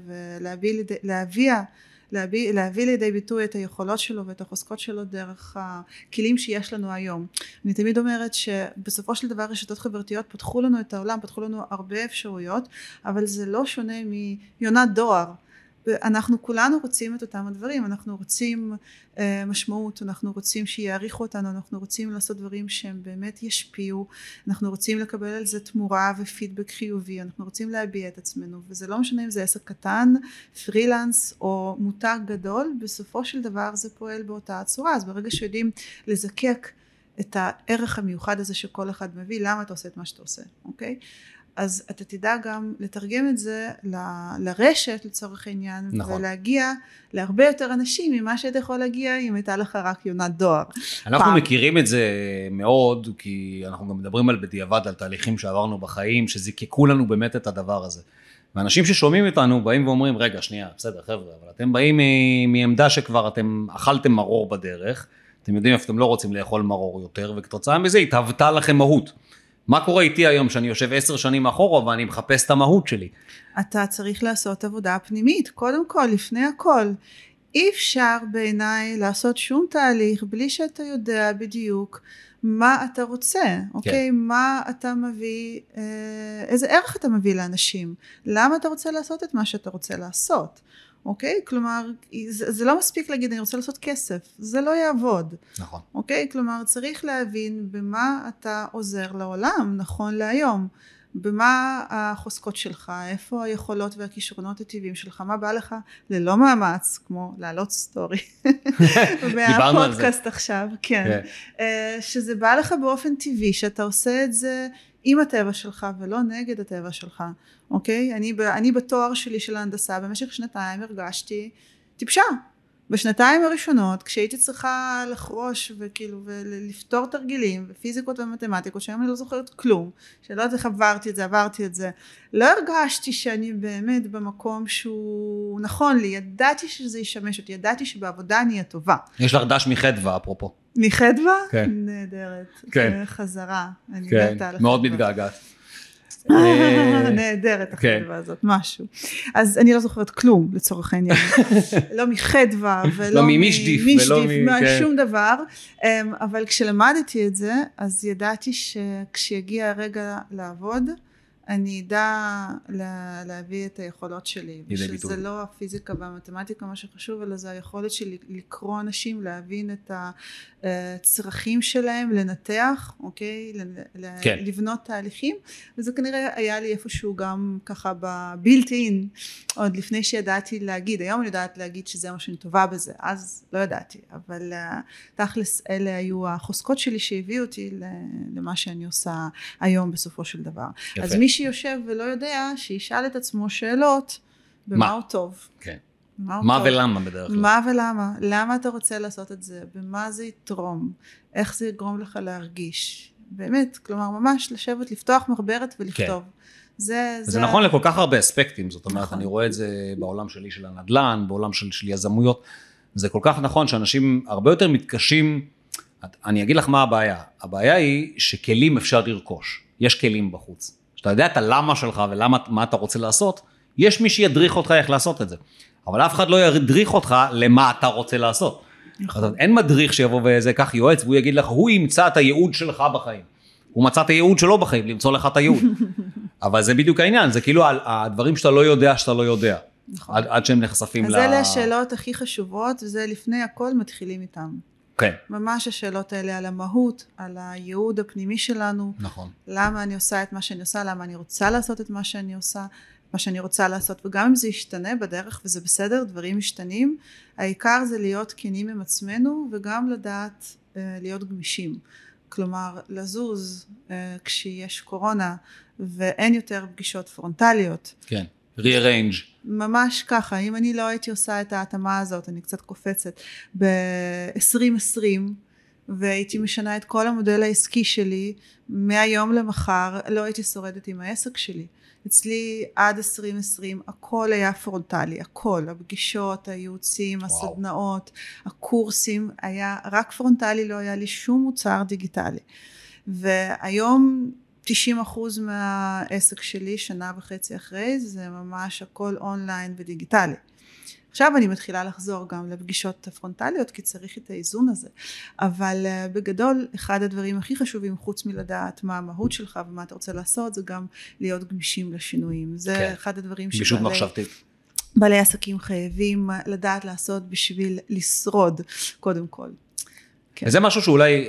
להביא לידי ביטוי את היכולות שלו ואת החוזקות שלו דרך הכלים שיש לנו היום. אני תמיד אומרת שבסופו של דבר רשתות חברתיות פתחו לנו את העולם, פתחו לנו הרבה אפשרויות, אבל זה לא שונה מיונת דואר. אנחנו כולנו רוצים את אותם הדברים, אנחנו רוצים משמעות, אנחנו רוצים שיעריכו אותנו, אנחנו רוצים לעשות דברים שהם באמת ישפיעו, אנחנו רוצים לקבל על זה תמורה ופידבק חיובי, אנחנו רוצים להביע את עצמנו, וזה לא משנה אם זה עסק קטן, פרילנס או מותג גדול, בסופו של דבר זה פועל באותה הצורה. אז ברגע שיודעים לזקק את הערך המיוחד הזה שכל אחד מביא, למה אתה עושה את מה שאתה עושה, אוקיי? אז אתה תדע גם לתרגם את זה לרשת לצורך העניין, נכון. ולהגיע להרבה יותר אנשים ממה שאתה יכול להגיע אם הייתה לך רק יונת דואר. אנחנו מכירים את זה מאוד, כי אנחנו גם מדברים על בדיעבד, על תהליכים שעברנו בחיים, שזיקקו לנו באמת את הדבר הזה. ואנשים ששומעים איתנו באים ואומרים, רגע, שנייה, בסדר חבר'ה, אבל אתם באים מעמדה שכבר אתם אכלתם מרור בדרך, אתם יודעים איפה אתם לא רוצים לאכול מרור יותר, וכתוצאה מזה התהוותה לכם מהות. מה קורה איתי היום שאני יושב 10 שנים אחורה ואני מחפש את המהות שלי? אתה צריך לעשות עבודה פנימית, קודם כל, לפני הכל. אי אפשר בעיניי לעשות שום תהליך בלי שאתה יודע בדיוק מה אתה רוצה, אוקיי? מה אתה מביא, איזה ערך אתה מביא לאנשים, למה אתה רוצה לעשות את מה שאתה רוצה לעשות. אוקיי? כלומר, זה לא מספיק להגיד, אני רוצה לעשות כסף. זה לא יעבוד. נכון. אוקיי? כלומר, צריך להבין במה אתה עוזר לעולם, נכון להיום. במה החוזקות שלך, איפה היכולות והכישרונות הטבעיים שלך, מה בא לך ללא מאמץ, כמו לעלות סטורי. מהפודקאסט עכשיו, כן. שזה בא לך באופן טבעי, שאתה עושה את זה עם הטבע שלך ולא נגד הטבע שלך. אוקיי? אני בתואר שלי של ההנדסה, במשך 2 הרגשתי טיפשה. בשנתיים הראשונות, כשהייתי צריכה לחרוש וכאילו, ולפתור תרגילים, ופיזיקות ומתמטיקות, שהיום אני לא זוכרת כלום, שלא יודעת איך עברתי את זה, לא הרגשתי שאני באמת במקום שהוא נכון לי, ידעתי שזה ישמש אותי, ידעתי שבעבודה אני הטובה. יש לך דש מחדווה, אפרופו. מחדווה? כן. נהדרת. כן. חזרה. כן, מאוד מתגעגעת. נהדרת החדווה הזאת, משהו. אז אני לא זוכרת כלום לצורך העניין. לא מחדווה ולא ממישדיף, שום דבר. אבל כשלמדתי את זה, אז ידעתי שכשיגיע הרגע לעבוד, אני אדע להביא את היכולות שלי, ושזה לא הפיזיקה והמתמטיקה מה שחשוב, אלא זה היכולת שלי לקרוא אנשים, להבין את הצרכים שלהם, לנתח, אוקיי? לבנות תהליכים, וזה כנראה היה לי איפשהו גם ככה בבילט אין, עוד לפני שידעתי להגיד, היום אני יודעת להגיד שזה מה שאני טובה בזה, אז לא ידעתי, אבל תכלס אלה היו החוזקות שלי שהביאו אותי למה שאני עושה היום בסופו של דבר. אז מי שיושב ולא יודע, שישאל את עצמו שאלות, במה הוא טוב. כן. מה ולמה בדרך כלל? מה ולמה? למה אתה רוצה לעשות את זה? במה זה יתרום? איך זה יגרום לך להרגיש? באמת, כלומר, ממש לשבת, לפתוח מחברת ולכתוב. זה נכון לכל כך הרבה אספקטים, זאת אומרת, אני רואה את זה בעולם שלי של הנדל"ן, בעולם של יזמויות, זה כל כך נכון שאנשים הרבה יותר מתקשים, אני אגיד לך מה הבעיה, הבעיה היא שכלים אפשר לרכוש, יש כלים בחוץ, שאתה יודע את הלמה שלך ולמה, מה אתה רוצה לעשות, יש מי שידריך אותך איך לעשות את זה, אבל אף אחד לא ידריך אותך למה אתה רוצה לעשות. אז אין מדריך שיבוא וזה כך יועץ, והוא יגיד לך, הוא ימצא את הייעוד שלך בחיים. הוא מצא את הייעוד שלו בחיים, למצוא לך את הייעוד. אבל זה בדיוק העניין, זה כאילו הדברים שאתה לא יודע, שאתה לא יודע. נכון. עד שהם נחשפים אז אלה השאלות הכי חשובות, וזה לפני הכל מתחילים איתם. כן. ממש השאלות האלה על המהות, על הייעוד הפנימי שלנו. נכון. למה אני עושה את מה שאני עושה, למה אני רוצה לעשות את מה שאני עושה, מה שאני רוצה לעשות, וגם אם זה ישתנה בדרך, וזה בסדר, דברים משתנים, העיקר זה להיות כנים עם עצמנו, וגם לדעת להיות גמישים. כלומר, לזוז כשיש קורונה, ואין יותר פגישות פרונטליות. כן, rearrange. ממש ככה, אם אני לא הייתי עושה את ההתאמה הזאת, אני קצת קופצת, ב-2020, והייתי משנה את כל המודל העסקי שלי, מהיום למחר, לא הייתי שורדת עם העסק שלי. אצלי עד 2020 הכל היה פרונטלי, הכל, הפגישות, הייעוצים, הסדנאות, הקורסים, היה רק פרונטלי, לא היה לי שום מוצר דיגיטלי. והיום 90% מהעסק שלי, שנה וחצי אחרי, זה ממש הכל אונליין ודיגיטלי. עכשיו אני מתחילה לחזור גם לפגישות הפרונטליות, כי צריך את האיזון הזה. אבל בגדול, אחד הדברים הכי חשובים, חוץ מלדעת מה המהות שלך ומה אתה רוצה לעשות, זה גם להיות גמישים לשינויים. זה כן. אחד הדברים שבעלי עסקים חייבים לדעת לעשות בשביל לשרוד, קודם כל. כן. וזה משהו שאולי,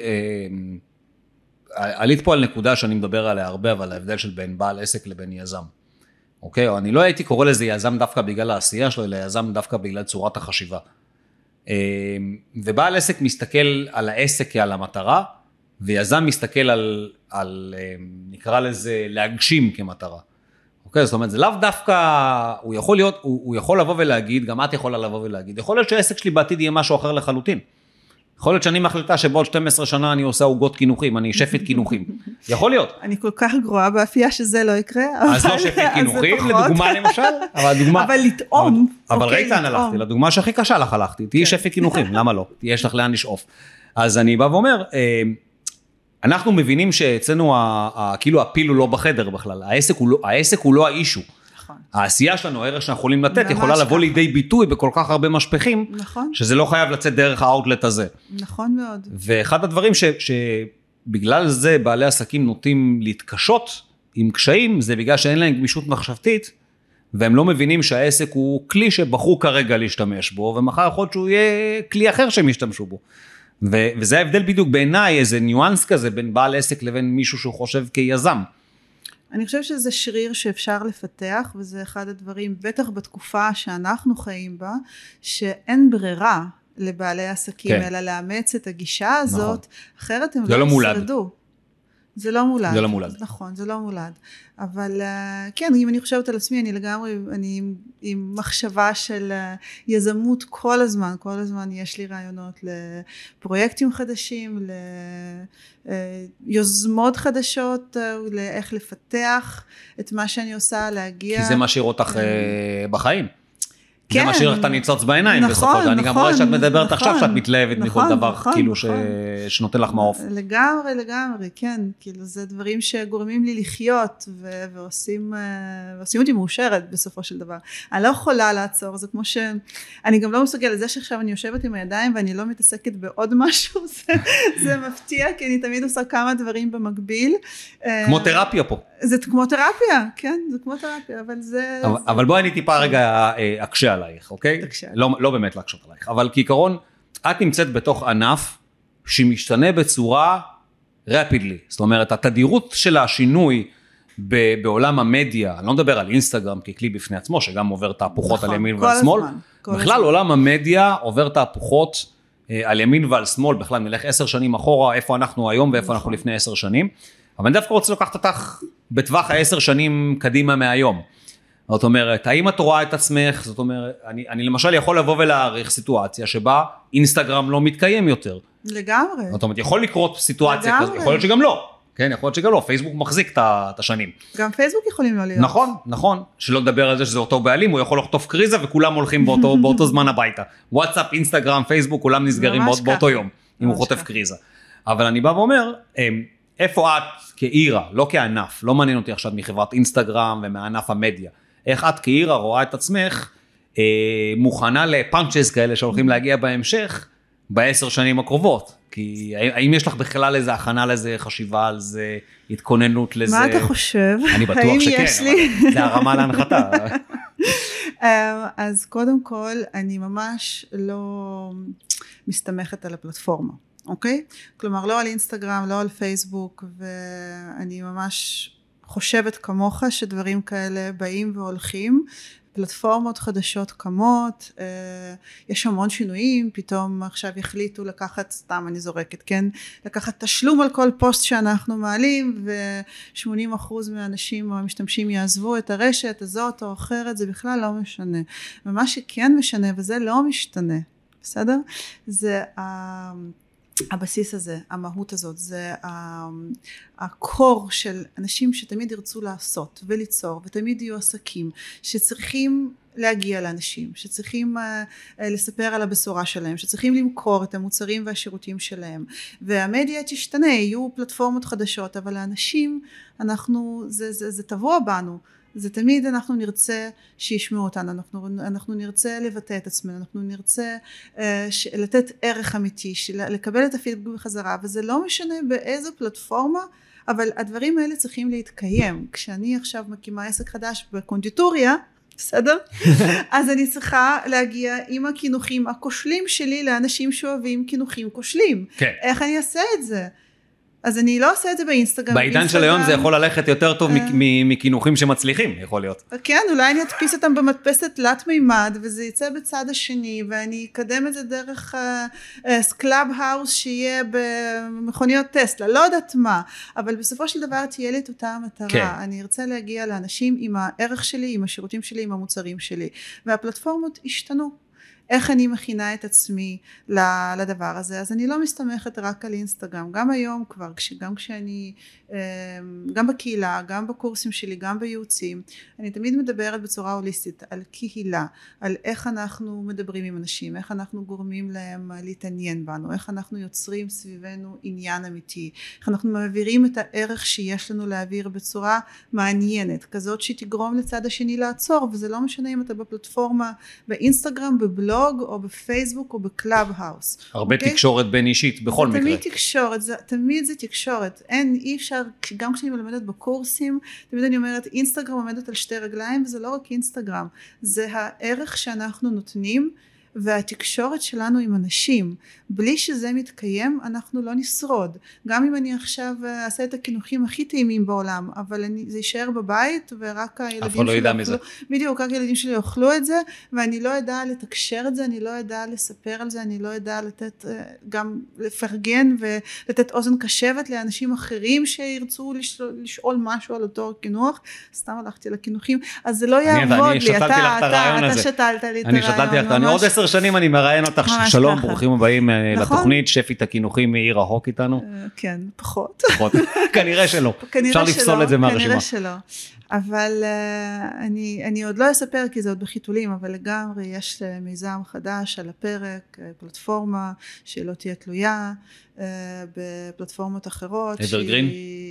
עלית פה על נקודה שאני מדבר עליה הרבה, אבל ההבדל של בין בעל עסק לבין יזם. אוקיי, או אני לא הייתי קורא לזה יזם דווקא בגלל העשייה שלו, אלא יזם דווקא בגלל צורת החשיבה. ובעל עסק מסתכל על העסק כעל המטרה, ויזם מסתכל על נקרא לזה, להגשים כמטרה. אוקיי, זאת אומרת, זה לאו דווקא, הוא יכול לבוא ולהגיד, גם את יכולה לבוא ולהגיד, יכול להיות שהעסק שלי בעתיד יהיה משהו אחר לחלוטין. יכול להיות שאני מחליטה שבעוד 12 שנה אני עושה עוגות קינוחים, אני שפית קינוחים. יכול להיות. אני כל כך גרועה באפייה שזה לא יקרה. אז לא שפית קינוחים, לדוגמה למשל. אבל לטעום. אבל ראית לאן הלכתי, לדוגמה שהכי קשה לך הלכתי, תהיי שפית קינוחים, למה לא? יש לך לאן לשאוף. אז אני בא ואומר, אנחנו מבינים שאצלנו כאילו הפיל הוא לא בחדר בכלל, העסק הוא לא האישו. העשייה שלנו, הערך שאנחנו יכולים לתת, יכולה לבוא לידי ביטוי בכל כך הרבה משפחים, נכון. שזה לא חייב לצאת דרך האוטלט הזה. נכון מאוד. ואחד הדברים שבגלל זה בעלי עסקים נוטים להתקשות עם קשיים, זה בגלל שאין להם גמישות מחשבתית, והם לא מבינים שהעסק הוא כלי שבחרו כרגע להשתמש בו, ומחר יכול להיות שהוא יהיה כלי אחר שהם ישתמשו בו. וזה ההבדל בדיוק בעיניי, איזה ניואנס כזה בין בעל עסק לבין מישהו שהוא חושב כיזם. אני חושב שזה שריר שאפשר לפתח, וזה אחד הדברים, בטח בתקופה שאנחנו חיים בה, שאין ברירה לבעלי עסקים, כן. אלא לאמץ את הגישה הזאת, נכון. אחרת הם לא ישרדו. זה לא מולד. זה לא מולד. נכון, זה לא מולד. אבל כן, אם אני חושבת על עצמי, אני לגמרי, אני עם מחשבה של יזמות כל הזמן יש לי רעיונות לפרויקטים חדשים, ליוזמות חדשות, לאיך לפתח את מה שאני עושה, להגיע. כי זה משאיר אותך בחיים. זה משאיר לך את הניצוץ בעיניים, בסופו של אני גם רואה שאת מדברת עכשיו, שאת מתלהבת מכל דבר, כאילו שנותן לך מעוף. לגמרי, כן, כאילו זה דברים שגורמים לי לחיות, ועושים אותי מאושרת בסופו של דבר. אני לא יכולה לעצור, זה כמו אני גם לא מסוגלת, זה שעכשיו אני יושבת עם הידיים, ואני לא מתעסקת בעוד משהו, זה מפתיע, כי אני תמיד עושה כמה דברים במקביל. כמו תרפיה פה. זה כמו תרפיה, כן, זה כמו תרפיה, אבל זה... אבל בואי אני טיפה רגע אקשה עלייך, אוקיי? לא באמת להקשות עלייך, אבל כעיקרון, את נמצאת בתוך ענף שמשתנה בצורה רפידלי, זאת אומרת, התדירות של השינוי בעולם המדיה, אני לא מדבר על אינסטגרם ככלי בפני עצמו, שגם עובר תהפוכות על ימין ועל שמאל, בכלל עולם המדיה עובר תהפוכות על ימין ועל שמאל, בכלל נלך 10 שנים אחורה, איפה אנחנו היום ואיפה אנחנו לפני 10 שנים, אבל אני דווקא רוצה לקחת אותך בטווח 10 שנים קדימה מהיום. זאת אומרת, האם את רואה את עצמך, זאת אומרת, אני למשל יכול לבוא ולהעריך סיטואציה שבה אינסטגרם לא מתקיים יותר. לגמרי. זאת אומרת, יכול לקרות סיטואציה כזאת, יכול להיות שגם לא. כן, יכול להיות שגם לא, פייסבוק מחזיק את השנים. גם פייסבוק יכולים לא להיות. נכון, שלא לדבר על זה שזה אותו בעלים, הוא יכול לחטוף קריזה וכולם הולכים באותו זמן הביתה. וואטסאפ, אינסטגרם, פייסבוק, כולם נסגרים באותו יום, אם הוא חוטף קריזה. אבל אני בא ואומר, איפה את כאירה, לא כענף, לא מעניין אותי עכשיו מחברת אינסטגרם ומענף המדיה, איך את כאירה רואה את עצמך מוכנה לפאנצ'ס כאלה שהולכים להגיע בהמשך, ב10 שנים הקרובות. כי האם יש לך בכלל איזה הכנה לזה, חשיבה על זה, התכוננות לזה? מה אתה חושב? אני בטוח שכן, אבל זה הרמה להנחתה. אז קודם כל, אני ממש לא מסתמכת על הפלטפורמה, אוקיי? כלומר, לא על אינסטגרם, לא על פייסבוק, ואני ממש חושבת כמוך שדברים כאלה באים והולכים, פלטפורמות חדשות קמות, יש המון שינויים, פתאום עכשיו החליטו לקחת, סתם אני זורקת, כן? לקחת תשלום על כל פוסט שאנחנו מעלים, ו80% מהאנשים או המשתמשים יעזבו את הרשת הזאת או אחרת, זה בכלל לא משנה. ומה שכן משנה, וזה לא משתנה, בסדר? זה הבסיס הזה, המהות הזאת, זה הקור של אנשים שתמיד ירצו לעשות וליצור, ותמיד יהיו עסקים שצריכים להגיע לאנשים, שצריכים לספר על הבשורה שלהם, שצריכים למכור את המוצרים והשירותים שלהם, והמדיה תשתנה, יהיו פלטפורמות חדשות, אבל האנשים, זה טבוע בנו, זה תמיד אנחנו נרצה שישמעו אותנו, אנחנו נרצה לבטא את עצמנו, אנחנו נרצה לתת ערך אמיתי, לקבל את הפידבק בחזרה, וזה לא משנה באיזו פלטפורמה, אבל הדברים האלה צריכים להתקיים. כשאני עכשיו מקימה עסק חדש בקונדיטוריה, בסדר? אז אני צריכה להגיע עם הכינוחים הכושלים שלי לאנשים שאוהבים כינוחים כושלים. כן. איך אני אעשה את זה? אז אני לא עושה את זה באינסטגרם. בעידן של היום זה יכול ללכת יותר טוב מכינוחים שמצליחים, יכול להיות. כן, אולי אני אדפיס אותם במדפסת תלת מימד, וזה יצא בצד השני, ואני אקדם את זה דרך קלאב האוס שיהיה במכוניות טסלה, לא יודעת מה, אבל בסופו של דבר תהיה לי את אותה המטרה. כן. אני ארצה להגיע לאנשים עם הערך שלי, עם השירותים שלי, עם המוצרים שלי, והפלטפורמות השתנו. איך אני מכינה את עצמי לדבר הזה, אז אני לא מסתמכת רק על אינסטגרם, גם היום כבר, גם כשאני, גם בקהילה, גם בקורסים שלי, גם בייעוצים, אני תמיד מדברת בצורה הוליסטית על קהילה, על איך אנחנו מדברים עם אנשים, איך אנחנו גורמים להם להתעניין בנו, איך אנחנו יוצרים סביבנו עניין אמיתי, איך אנחנו מעבירים את הערך שיש לנו להעביר בצורה מעניינת, כזאת שתגרום לצד השני לעצור, וזה לא משנה אם אתה בפלטפורמה, באינסטגרם, בבלוג, או בפייסבוק או בקלאב האוס. הרבה תקשורת בין אישית, בכל מקרה. תמיד תקשורת, תמיד זה תקשורת. אי אפשר, גם כשאני מלמדת בקורסים, תמיד אני אומרת, אינסטגרם עומדת על שתי רגליים, וזה לא רק אינסטגרם, זה הערך שאנחנו נותנים, והתקשורת שלנו עם אנשים, בלי שזה מתקיים, אנחנו לא נשרוד. גם אם אני עכשיו אעשה את הכינוחים הכי טעימים בעולם, אבל זה יישאר בבית, ורק הילדים שלי יאכלו, בדיוק, רק הילדים שלי יאכלו את זה, ואני לא יודע לתקשר את זה, אני לא יודע לספר על זה, אני לא יודע לתת, גם לפרגן, ולתת אוזן קשבת לאנשים אחרים, שירצו לשאול משהו על אותו כינוח, סתם הלכתי לכינוחים, אז זה לא יעבוד לי, אתה שתלת לי את הרעיון. אני עוד 10 שנים אני מראיין אותך, שלום, ברוכים הבאים לתוכנית, שפית הכינוחים מעיר רחוק איתנו. כן, פחות. כנראה שלא, אפשר לפסול את זה מהרשימה. כנראה שלא, אבל אני עוד לא אספר כי זה עוד בחיתולים, אבל לגמרי יש מיזם חדש על הפרק, פלטפורמה שלא תהיה תלויה, בפלטפורמות אחרות. אברגרין?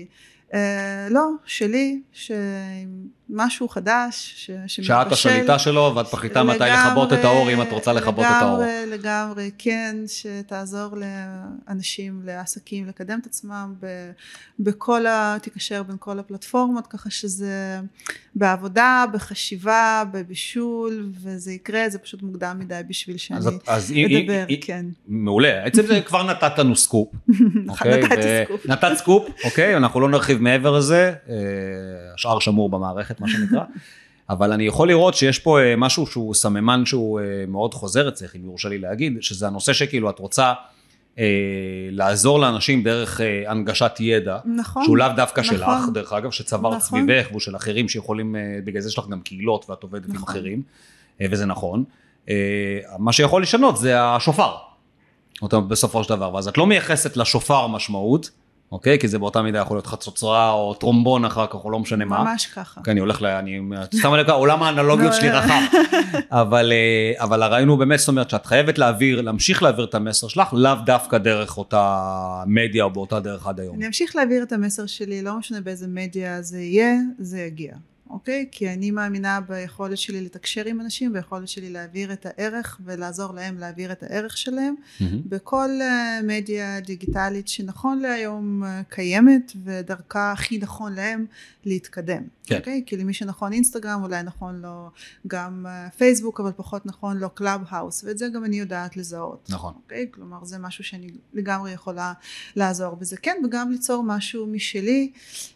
לא, שלי, משהו חדש, שאת השליטה שלו, ואת מחליטה מתי לכבות את האור, אם את רוצה לכבות את האור. לגמרי, כן, שתעזור לאנשים, לעסקים, לקדם את עצמם, תקשר בין כל הפלטפורמות, ככה שזה בעבודה, בחשיבה, בבישול, וזה יקרה, זה פשוט מוקדם מדי בשביל שאני אדבר, כן. מעולה, עצם זה כבר נתת לנו סקופ. נתת סקופ, אוקיי, אנחנו לא נרחיב מעבר לזה, השאר שמור במערכת, מה שנקרא, אבל אני יכול לראות שיש פה משהו שהוא סממן שהוא מאוד חוזר אצלך, אם יורשה לי להגיד, שזה הנושא שכאילו את רוצה לעזור לאנשים דרך הנגשת ידע, נכון, שהוא לאו דווקא שלך, נכון, דרך אגב, שצברת נכון, סביבך, והוא של אחרים שיכולים, בגלל זה שלך גם קהילות, ואת עובדת עם אחרים, וזה נכון. מה שיכול לשנות זה השופר, בסופו של דבר, ואז את לא מייחסת לשופר משמעות, אוקיי? כי זה באותה מידה יכול להיות חצוצרה או טרומבון אחר כך, או לא משנה מה. ממש ככה. כי אני הולך סתם עליך, עולם האנלוגיות שלי רחב. אבל הרעיון הוא באמת, זאת אומרת, שאת חייבת להמשיך להעביר את המסר שלך, לאו דווקא דרך אותה מדיה, או באותה דרך עד היום. אני אמשיך להעביר את המסר שלי, לא משנה באיזה מדיה זה יהיה, זה יגיע. אוקיי? כי אני מאמינה ביכולת שלי לתקשר עם אנשים, ביכולת שלי להעביר את הערך ולעזור להם להעביר את הערך שלהם, בכל מדיה דיגיטלית שנכון להיום קיימת, ודרכה הכי נכון להם להתקדם. כן. אוקיי? כי למי שנכון אינסטגרם, אולי נכון לו גם פייסבוק, אבל פחות נכון לו קלאב האוס, ואת זה גם אני יודעת לזהות. נכון. אוקיי? כלומר, זה משהו שאני לגמרי יכולה לעזור בזה. כן, וגם ליצור משהו משלי,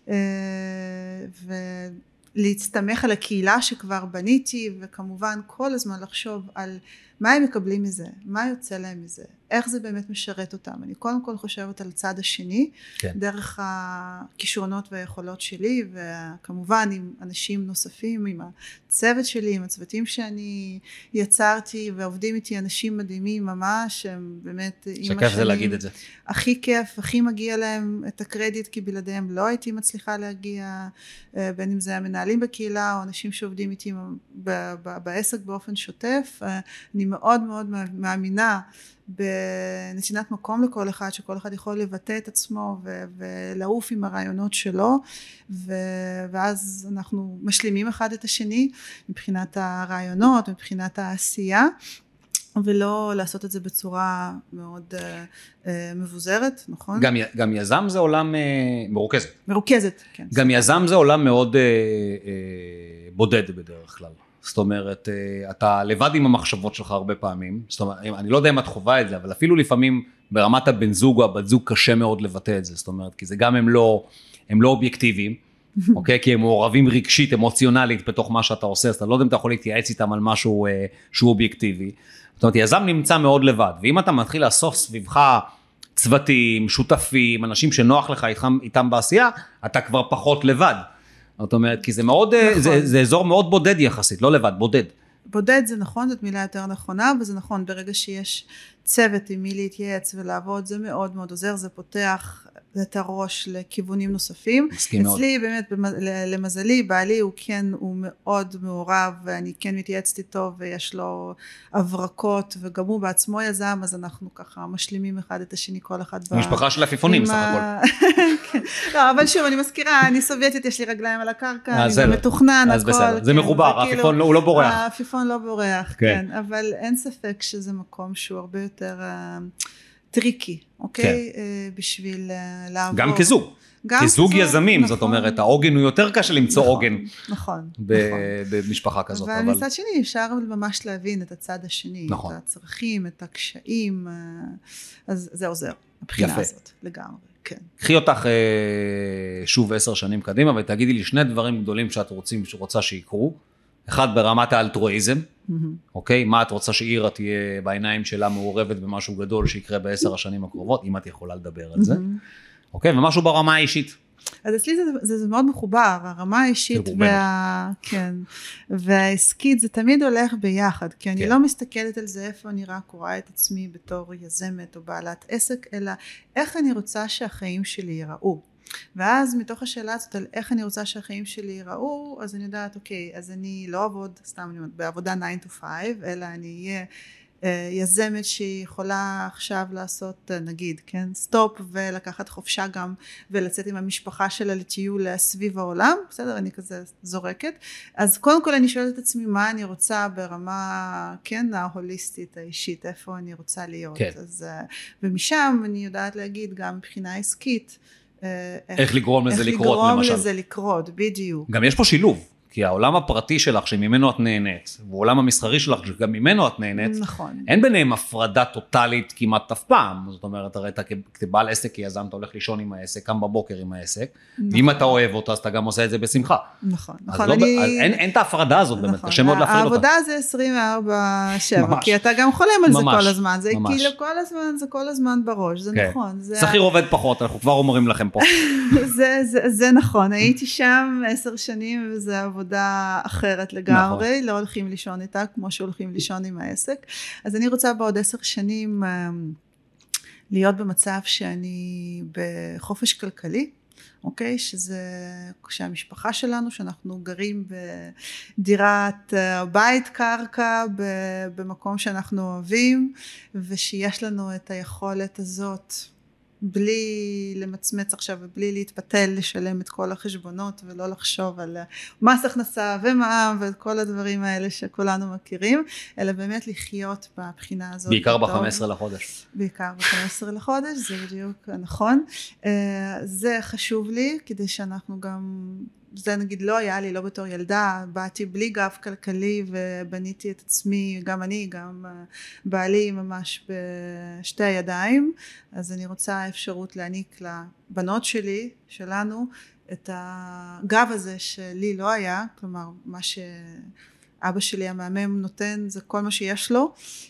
ולהסתמך על הקהילה שכבר בניתי, וכמובן כל הזמן לחשוב על מה הם מקבלים מזה, מה יוצא להם מזה, איך זה באמת משרת אותם. אני קודם כל חושבת על הצד השני, כן. דרך הכישרונות והיכולות שלי, וכמובן עם אנשים נוספים, עם הצוות שלי, עם הצוותים שאני יצרתי, ועובדים איתי אנשים מדהימים ממש, הם באמת עם שכיף זה להגיד את זה. הכי כיף, הכי מגיע להם את הקרדיט, כי בלעדיהם לא הייתי מצליחה להגיע, בין אם זה המנהלים בקהילה, או אנשים שעובדים איתי בעסק באופן שוטף. אני מאוד מאוד מאמינה בנתינת מקום לכל אחד, שכל אחד יכול לבטא את עצמו ולעוף עם הרעיונות שלו, ואז אנחנו משלימים אחד את השני מבחינת הרעיונות, מבחינת העשייה, ולא לעשות את זה בצורה מאוד מבוזרת, נכון? גם יזם זה עולם מרוכזת. מרוכזת, כן. גם יזם זה עולם מאוד בודד בדרך כלל. זאת אומרת, אתה לבד עם המחשבות שלך הרבה פעמים, זאת אומרת, אני לא יודע אם את חובה את זה, אבל אפילו לפעמים ברמת הבן זוג או הבת זוג קשה מאוד לבטא את זה, זאת אומרת, כי זה גם הם לא אובייקטיביים, אוקיי? כי הם מעורבים רגשית, אמוציונלית בתוך מה שאתה עושה, אז אתה לא יודע אם אתה יכול להתייעץ איתם על משהו שהוא אובייקטיבי. זאת אומרת, יזם נמצא מאוד לבד, ואם אתה מתחיל לאסוף סביבך צוותים, שותפים, אנשים שנוח לך איתם בעשייה, אתה כבר פחות לבד. זאת אומרת, כי זה מאוד, זה אזור מאוד בודד יחסית, לא לבד, בודד. בודד זה נכון, זאת מילה יותר נכונה, וזה נכון, ברגע שיש צוות עם מי להתייעץ ולעבוד, זה מאוד מאוד עוזר, זה פותח את הראש לכיוונים נוספים. אצלי באמת, למזלי, בעלי הוא מאוד מעורב, ואני כן מתייעצת איתו, ויש לו הברקות, וגם הוא בעצמו יזם, אז אנחנו ככה משלימים אחד את השני, כל אחד משפחה של עפיפונים, סך הכל. כן. לא, אבל שוב, אני מזכירה, אני סובייטית, יש לי רגליים על הקרקע, אני מתוכנן, הכל. זה מחובר, העפיפון הוא לא בורח. העפיפון לא בורח, כן, אבל אין ספק שזה מקום שהוא הרבה יותר טריקי, אוקיי? בשביל לעבור. גם כזוג. כזוג יזמים, זאת אומרת, העוגן הוא יותר קשה למצוא עוגן. נכון. במשפחה כזאת. אבל מצד שני, אפשר ממש להבין את הצד השני, את הצרכים, את הקשיים, אז זה עוזר, הבחינה הזאת, לגמרי. כן. קחי אותך שוב 10 שנים קדימה, ותגידי לי 2 דברים גדולים שאת רוצה שיקרו. אחד ברמת האלטרואיזם, אוקיי? מה את רוצה שאירה תהיה בעיניים שלה מעורבת במשהו גדול שיקרה ב10 השנים הקרובות, אם את יכולה לדבר על זה. אוקיי? ומשהו ברמה האישית. אז אצלי זה מאוד מחובר, הרמה האישית והעסקית זה תמיד הולך ביחד, כי אני לא מסתכלת על זה איפה אני רק רואה את עצמי בתור יזמת או בעלת עסק, אלא איך אני רוצה שהחיים שלי ייראו. ואז מתוך השאלה הזאת על איך אני רוצה שהחיים שלי ייראו, אז אני יודעת, אוקיי, אז אני לא אעבוד, סתם אני אומרת, בעבודה 9 to 5, אלא אני אהיה יזמת שיכולה עכשיו לעשות, נגיד, כן, סטופ ולקחת חופשה גם, ולצאת עם המשפחה שלה לטיול סביב העולם, בסדר, אני כזה זורקת. אז קודם כל אני שואלת את עצמי מה אני רוצה ברמה, כן, ההוליסטית, האישית, איפה אני רוצה להיות. כן. אז, ומשם אני יודעת להגיד גם מבחינה עסקית, איך לגרום לזה לקרות, למשל. איך לגרום לזה לקרות, בדיוק. גם יש פה שילוב, כי העולם הפרטי שלך שממנו את נהנית, והעולם המסחרי שלך שגם ממנו את נהנית, נכון. אין ביניהם הפרדה טוטלית כמעט אף פעם, זאת אומרת, הרי אתה כבעל עסק, כיזם, אתה הולך לישון עם העסק, קם בבוקר עם העסק, ואם אתה אוהב אותו, אז אתה גם עושה את זה בשמחה. נכון. אז אין את ההפרדה הזאת באמת, קשה מאוד להפריד אותה. העבודה זה 24/7, כי אתה גם חולם על זה כל הזמן, זה כאילו כל הזמן בראש, זה נכון. שכיר עובד פחות, אנחנו כבר אומרים לכם פה. זה נכון, הייתי שם 10 שנים, וזה עבודה אחרת לגמרי, לא הולכים לישון איתה, כמו שהולכים לישון עם העסק. אז אני רוצה בעוד 10 שנים להיות במצב שאני בחופש כלכלי, אוקיי? שהמשפחה שלנו, שאנחנו גרים בדירת בית קרקע, במקום שאנחנו אוהבים, ושיש לנו את היכולת הזאת, בלי למצמץ עכשיו ובלי להתפתל לשלם את כל החשבונות ולא לחשוב על מס הכנסה ומע"מ ואת כל הדברים האלה שכולנו מכירים, אלא באמת לחיות בבחינה הזאת. בעיקר ב-15 לחודש. בעיקר ב-15 לחודש, זה בדיוק נכון. זה חשוב לי כדי שאנחנו גם, זה נגיד לא היה לי, לא בתור ילדה, באתי בלי גב כלכלי ובניתי את עצמי, גם אני, גם בעלי ממש בשתי הידיים, אז אני רוצה אפשרות להעניק לבנות שלי, שלנו, את הגב הזה שלי לא היה, כלומר מה שאבא שלי המאמם נותן זה כל מה שיש לו,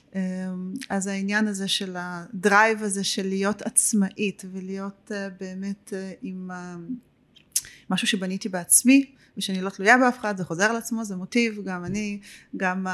אז העניין הזה של הדרייב הזה של להיות עצמאית ולהיות באמת עם משהו שבניתי בעצמי ושאני לא תלויה באף אחד, זה חוזר לעצמו, זה מוטיב, גם אני, גם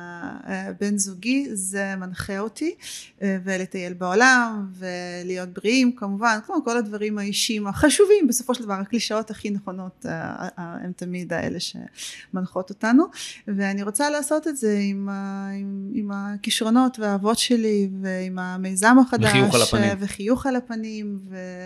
בן זוגי, זה מנחה אותי, ולטייל בעולם, ולהיות בריאים כמובן, כמו כל הדברים האישיים החשובים, בסופו של דבר, הקלישאות הכי נכונות, הם תמיד האלה שמנחות אותנו, ואני רוצה לעשות את זה עם הכישרונות והאהבות שלי, ועם המיזם החדש, וחיוך על הפנים,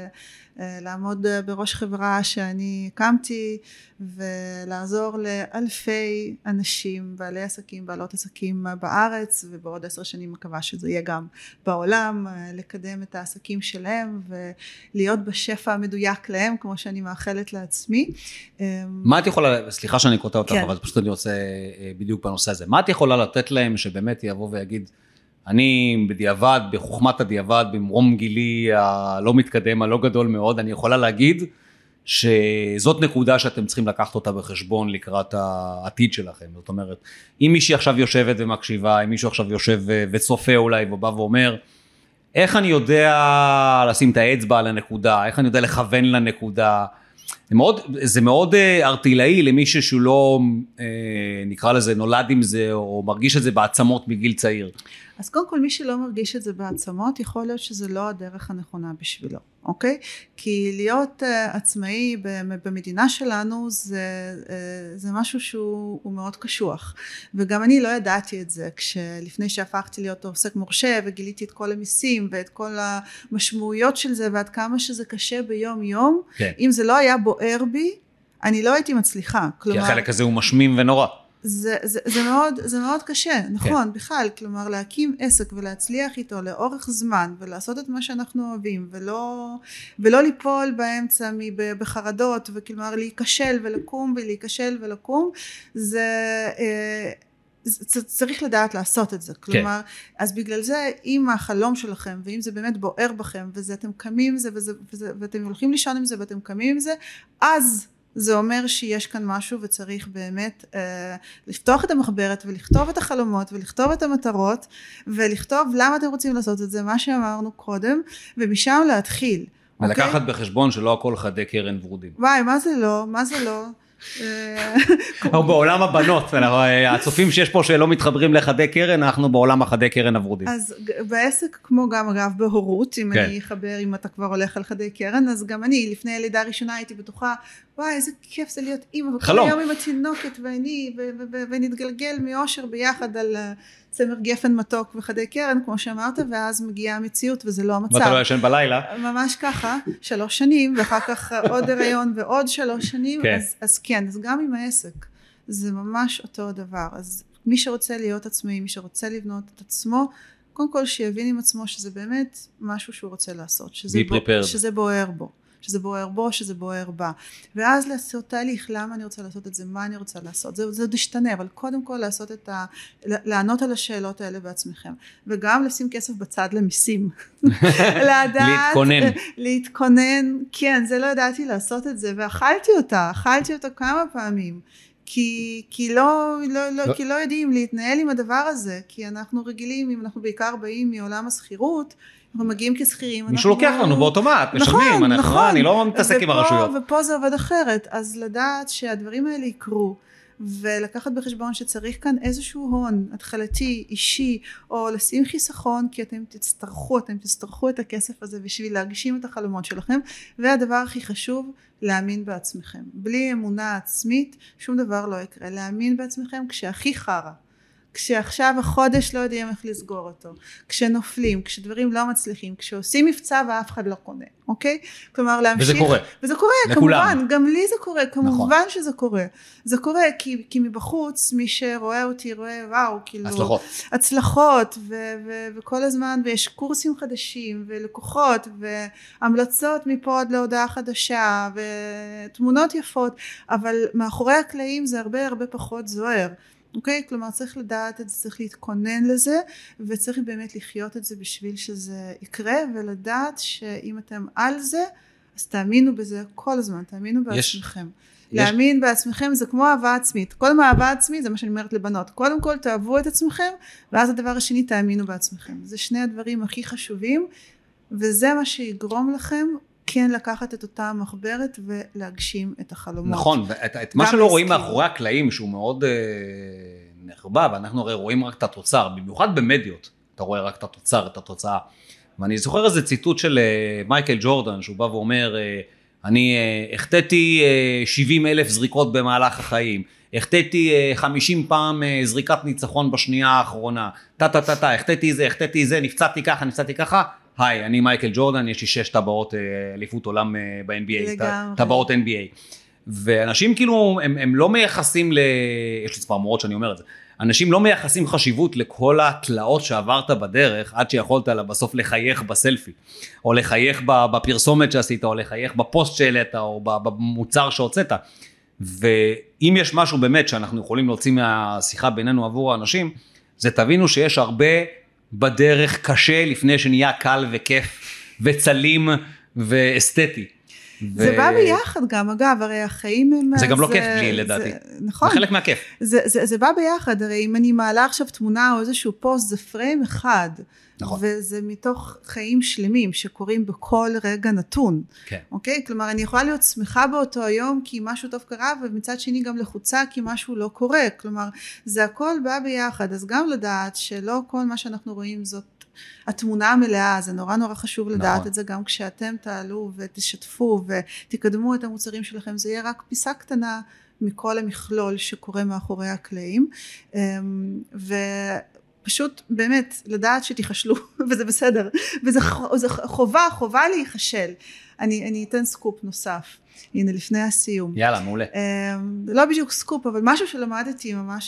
לעמוד בראש חברה שאני הקמתי ולעזור לאלפי אנשים, בעלי עסקים, בעלות עסקים בארץ, ובעוד 10 שנים מקווה שזה יהיה גם בעולם, לקדם את העסקים שלהם ולהיות בשפע המדויק להם, כמו שאני מאחלת לעצמי. מה את יכולה, סליחה שאני קוטע אותך, כן. אבל פשוט אני רוצה בדיוק בנושא הזה, מה את יכולה לתת להם שבאמת יבוא ויגיד, אני בדיעבד, בחוכמת הדיעבד, במרום גילי הלא מתקדם, הלא גדול מאוד, אני יכולה להגיד שזאת נקודה שאתם צריכים לקחת אותה בחשבון לקראת העתיד שלכם. זאת אומרת, אם מישהי עכשיו יושבת ומקשיבה, אם מישהו עכשיו יושב וצופה אולי ובא ואומר, איך אני יודע לשים את האצבע על הנקודה, איך אני יודע לכוון לנקודה, זה מאוד ארטילאי למישהו שהוא לא, נקרא לזה, נולד עם זה, או מרגיש את זה בעצמות מגיל צעיר. אז קודם כל, מי שלא מרגיש את זה בעצמות, יכול להיות שזה לא הדרך הנכונה בשבילו, אוקיי? כי להיות עצמאי במדינה שלנו, זה משהו שהוא מאוד קשוח. וגם אני לא ידעתי את זה, לפני שהפכתי להיות עוסק מורשה, וגיליתי את כל המיסים, ואת כל המשמעויות של זה, ועד כמה שזה קשה ביום יום, כן. אם זה לא היה בוער בי, אני לא הייתי מצליחה. כי החלק הזה הוא משמים ונורא. זה מאוד קשה, נכון, בכלל, כלומר להקים עסק ולהצליח איתו לאורך זמן ולעשות את מה שאנחנו אוהבים ולא ליפול באמצע בחרדות וכלומר להיכשל ולקום ולהיכשל ולקום, צריך לדעת לעשות את זה, כלומר, אז בגלל זה אם החלום שלכם ואם זה באמת בוער בכם ואתם קמים עם זה ואתם הולכים לישון עם זה ואתם קמים עם זה, אז זה אומר שיש כאן משהו וצריך באמת לפתוח את המחברת ולכתוב את החלומות ולכתוב את המטרות ולכתוב למה אתם רוצים לעשות את זה, מה שאמרנו קודם, ומשם להתחיל. ולקחת בחשבון שלא הכל חדי קרן ורודים. וואי, מה זה לא? מה זה לא? או בעולם הבנות, הצופים שיש פה שלא מתחברים לחדי קרן, אנחנו בעולם החדי קרן הוורודים. אז בעסק כמו גם אגב בהורות, אם אני אחבר, אם אתה כבר הולך על חדי קרן, אז גם אני לפני הלידה הראשונה הייתי בטוחה, וואי איזה כיף זה להיות אימא, וכל היום עם התינוקת ונתגלגל מאושר ביחד על צמר גפן מתוק וחדי קרן, כמו שאמרת, ואז מגיעה המציאות וזה לא המצב. ואתה לא ישן בלילה. ממש ככה, 3 שנים, ואחר כך עוד הריון ועוד 3 שנים, אז כן, אז גם עם העסק, זה ממש אותו דבר. אז מי שרוצה להיות עצמאי, מי שרוצה לבנות את עצמו, קודם כל שיבין עם עצמו שזה באמת משהו שהוא רוצה לעשות, שזה בוער בו. שזה בוער בו, שזה בוער בה. ואז לעשות תהליך, למה אני רוצה לעשות את זה, מה אני רוצה לעשות. זה עוד ישתנה, אבל קודם כל לעשות לענות על השאלות האלה בעצמכם. וגם לשים כסף בצד למיסים. לדעת, להתכונן, כן, זה לא ידעתי לעשות את זה, ואכלתי אותה כמה פעמים. כי לא יודעים להתנהל עם הדבר הזה, כי אנחנו רגילים, אם אנחנו בעיקר באים מעולם הסחירות, אנחנו מגיעים כסחירים. מישהו לוקח לנו באוטומט, משלמים, אני לא מתעסק עם הרשויות. ופה זה עובד אחרת, אז לדעת שהדברים האלה יקרו, ולקחת בחשבון שצריך כאן איזשהו הון התחלתי, אישי, או לשים חיסכון, כי אתם תצטרכו את הכסף הזה בשביל להגשים את החלומות שלכם, והדבר הכי חשוב, להאמין בעצמכם. בלי אמונה עצמית, שום דבר לא יקרה. להאמין בעצמכם כשהכי חרה. כשעכשיו החודש לא יודעים איך לסגור אותו, כשנופלים, כשדברים לא מצליחים, כשעושים מבצע ואף אחד לא קונה, אוקיי? כלומר להמשיך, וזה קורה. וזה קורה, לכולם. כמובן, גם לי זה קורה, כמובן נכון. שזה קורה. זה קורה כי מבחוץ, מי שרואה אותי רואה, וואו, כאילו, הצלחות, וכל הזמן, ויש קורסים חדשים, ולקוחות, והמלצות מפה עד להודעה חדשה, ותמונות יפות, אבל מאחורי הקלעים זה הרבה הרבה פחות זוהר. אוקיי? כלומר צריך לדעת את זה, צריך להתכונן לזה, וצריך באמת לחיות את זה בשביל שזה יקרה, ולדעת שאם אתם על זה, אז תאמינו בזה כל הזמן, תאמינו בעצמכם. להאמין בעצמכם זה כמו אהבה עצמית. קודם אהבה עצמית, זה מה שאני אומרת לבנות. קודם כל תאהבו את עצמכם, ואז הדבר השני תאמינו בעצמכם. זה שני הדברים הכי חשובים, וזה מה שיגרום לכם כן לקחת את אותה מחברת ולהגשים את החלומות. נכון, ואת מה שלא רואים מאחורי הקלעים, שהוא מאוד נחבא, ואנחנו הרי רואים רק את התוצר, במיוחד במדיות, אתה רואה רק את התוצר, את התוצאה. ואני זוכר איזה ציטוט של מייקל ג'ורדן, שהוא בא ואומר, אני החטאתי 70,000 זריקות במהלך החיים, החטאתי 50 פעם זריקת ניצחון בשנייה האחרונה, החטאתי זה, נפצעתי ככה, היי, אני מייקל ג'ורדן, יש לי 6 טבעות אליפות עולם ב-NBA, טבעות NBA. ואנשים כאילו, הם לא מייחסים יש לי צפרמורות שאני אומר את זה, אנשים לא מייחסים חשיבות לכל התלאות שעברת בדרך, עד שיכולת בסוף לחייך בסלפי, או לחייך בפרסומת שעשית, או לחייך בפוסט שהעלית, או במוצר שהוצאת. ואם יש משהו באמת שאנחנו יכולים להוציא מהשיחה בינינו עבור האנשים, זה תבינו שיש הרבה בדרך קשה לפני שנהיה קל וכיף וצלים ואסתטי. זה בא ביחד גם, אגב, הרי החיים הם... זה גם לא כיף בלי לדעתי. נכון. זה חלק מהכיף. זה בא ביחד, הרי אם אני מעלה עכשיו תמונה או איזשהו פוסט, זה פריים אחד. נכון. וזה מתוך חיים שלמים שקורים בכל רגע נתון. כן. אוקיי? כלומר, אני יכולה להיות שמחה באותו היום כי משהו טוב קרה, ומצד שני גם לחוצה כי משהו לא קורה. כלומר, זה הכל בא ביחד. אז גם לדעת שלא כל מה שאנחנו רואים זאת התמונה המלאה, זה נורא נורא חשוב לדעת נכון. את זה גם כשאתם תעלו ותשתפו ותקדמו את המוצרים שלכם, זה יהיה רק פיסה קטנה מכל המכלול שקורה מאחורי הקלעים, ופשוט באמת לדעת שתיחשלו, וזה בסדר, וזה חובה להיחשל. אני אתן סקופ נוסף, הנה לפני הסיום. יאללה, מעולה. לא בדיוק סקופ, אבל משהו שלמדתי ממש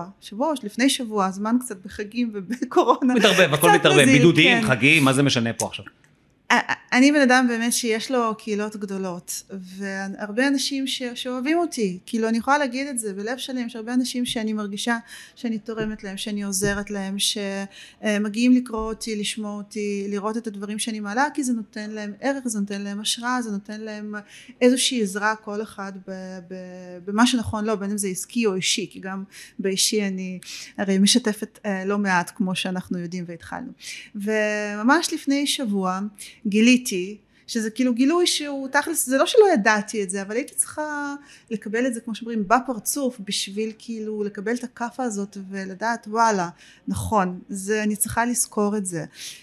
לפני שבוע, זמן קצת בחגים ובקורונה. הכל מתערבב, בידודים, חגים, מה זה משנה פה עכשיו? אני בן אדם באמת שיש לו קהילות גדולות, והרבה אנשים שאוהבים אותי, כאילו אני יכולה להגיד את זה בלב שלם, יש הרבה אנשים שאני מרגישה שאני תורמת להם, שאני עוזרת להם, שמגיעים לקרוא אותי, לשמוע אותי, לראות את הדברים שאני מעלה, כי זה נותן להם ערך, זה נותן להם השראה, זה נותן להם איזושהי עזרה כל אחד במה שנכון לו, בין אם זה עסקי או אישי, כי גם באישי אני הרי משתפת לא מעט כמו שאנחנו יודעים והתחלנו. וממש לפני שבוע גיליתי, שזה כאילו גילוי שהוא תכלס, זה לא שלא ידעתי את זה, אבל הייתי צריכה לקבל את זה, כמו שאומרים, בפרצוף, בשביל כאילו לקבל את הכפה הזאת ולדעת, וואלה, נכון, אני צריכה לזכור את זה,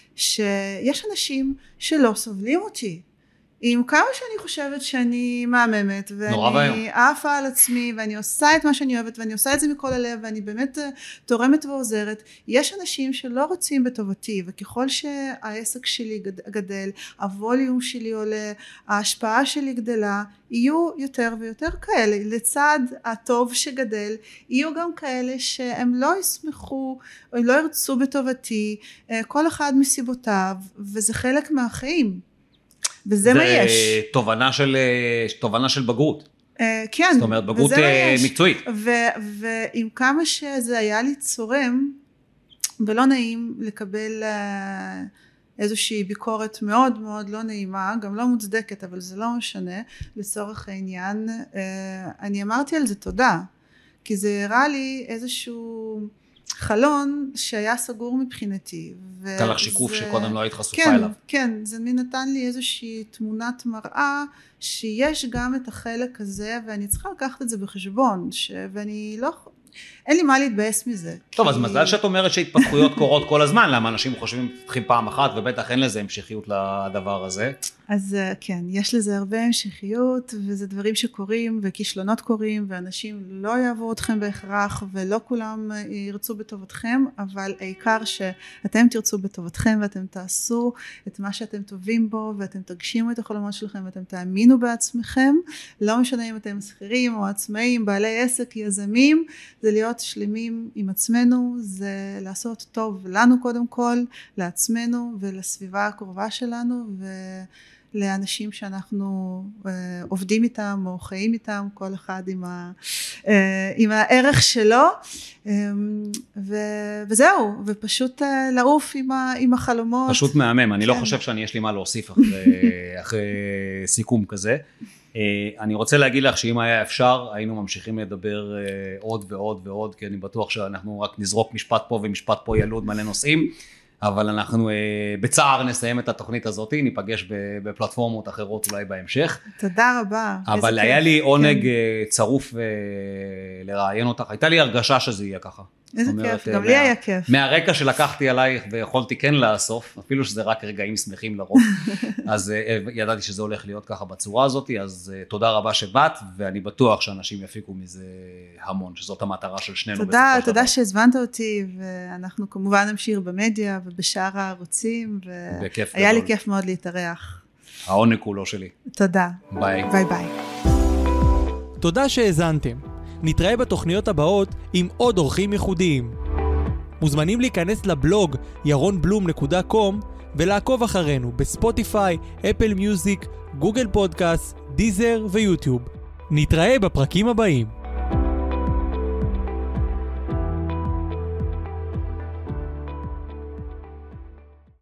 שיש אנשים שלא סובלים אותי, עם כמה שאני חושבת שאני מהממת, ואני עפה על עצמי, ואני עושה את מה שאני אוהבת, ואני עושה את זה מכל הלב, ואני באמת תורמת ועוזרת. יש אנשים שלא רוצים בטובתי, וככל שהעסק שלי גדל, הווליום שלי עולה, ההשפעה שלי גדלה, יהיו יותר ויותר כאלה. לצד הטוב שגדל, יהיו גם כאלה שהם לא ישמחו, או לא ירצו בטובתי, כל אחד מסיבותיו, וזה חלק מהחיים. וזה מה יש. זה תובנה של בגרות. כן. זאת אומרת, בגרות מקצועית. ועם כמה שזה היה לי צורם, ולא נעים לקבל איזושהי ביקורת מאוד מאוד לא נעימה, גם לא מוצדקת, אבל זה לא משנה, לצורך העניין, אני אמרתי על זה תודה, כי זה הראה לי איזשהו חלון שהיה סגור מבחינתי. נתן לך שיקוף שקודם לא היית חשופה אליו. כן, זה נתן לי איזושהי תמונת מראה, שיש גם את החלק הזה, ואני צריכה לקחת את זה בחשבון, ואני לא... אין לי מה להתבאס מזה. טוב, אז מזל שאת אומרת שהתפתחויות קורות כל הזמן, למה אנשים חושבים, תתחיל פעם אחת, ובטח אין לזה המשכיות לדבר הזה. אז כן, יש לזה הרבה המשכיות, וזה דברים שקורים, וכישלונות קורים, ואנשים לא יעברו אתכם בהכרח, ולא כולם ירצו בטובתכם, אבל העיקר שאתם תרצו בטובתכם, ואתם תעשו את מה שאתם טובים בו, ואתם תגשימו את החלומות שלכם, ואתם תאמינו בעצמכם, לא משנה אם אתם שכירים או עצמאים, בעלי עסק, יזמים, זה להיות שלמים עם עצמנו, זה לעשות טוב לנו קודם כל, לעצמנו ולסביבה הקרובה שלנו, לאנשים שאנחנו עובדים איתם או חיים איתם, כל אחד עם הערך שלו, וזהו, ופשוט לעוף עם החלומות. פשוט מהמם, אני לא חושב יש לי מה להוסיף אחרי סיכום כזה. אני רוצה להגיד לך שאם היה אפשר, היינו ממשיכים לדבר עוד ועוד ועוד, כי אני בטוח שאנחנו רק נזרוק משפט פה ומשפט פה ילוד מלא נושאים, אבל אנחנו בצער נסיים את התוכנית הזאת, ניפגש בפלטפורמות אחרות אולי בהמשך. תודה רבה. אבל היה לי עונג צרוף לראיין אותך, הייתה לי הרגשה שזה יהיה ככה. איזה כיף, גם לי היה כיף. מהרקע שלקחתי עלייך ויכולתי כן לאסוף, אפילו שזה רק רגעים שמחים לרוב, אז ידעתי שזה הולך להיות ככה בצורה הזאת, אז תודה רבה שבאת, ואני בטוח שאנשים יפיקו מזה המון, שזאת המטרה של שנינו. תודה שהזמנת אותי, ואנחנו כמובן נמשיך במדיה ובשאר הערוצים, והיה לי כיף מאוד להתארח. העונג כולו שלי. תודה. ביי. ביי ביי. תודה שהאזנתם. נתראה בתוכניות הבאות עם עוד אורחים ייחודיים. מוזמנים להיכנס לבלוג yaronblum.com ולעקוב אחרינו בספוטיפיי, אפל מיוזיק, גוגל פודקאסט, דיזר ויוטיוב. נתראה בפרקים הבאים.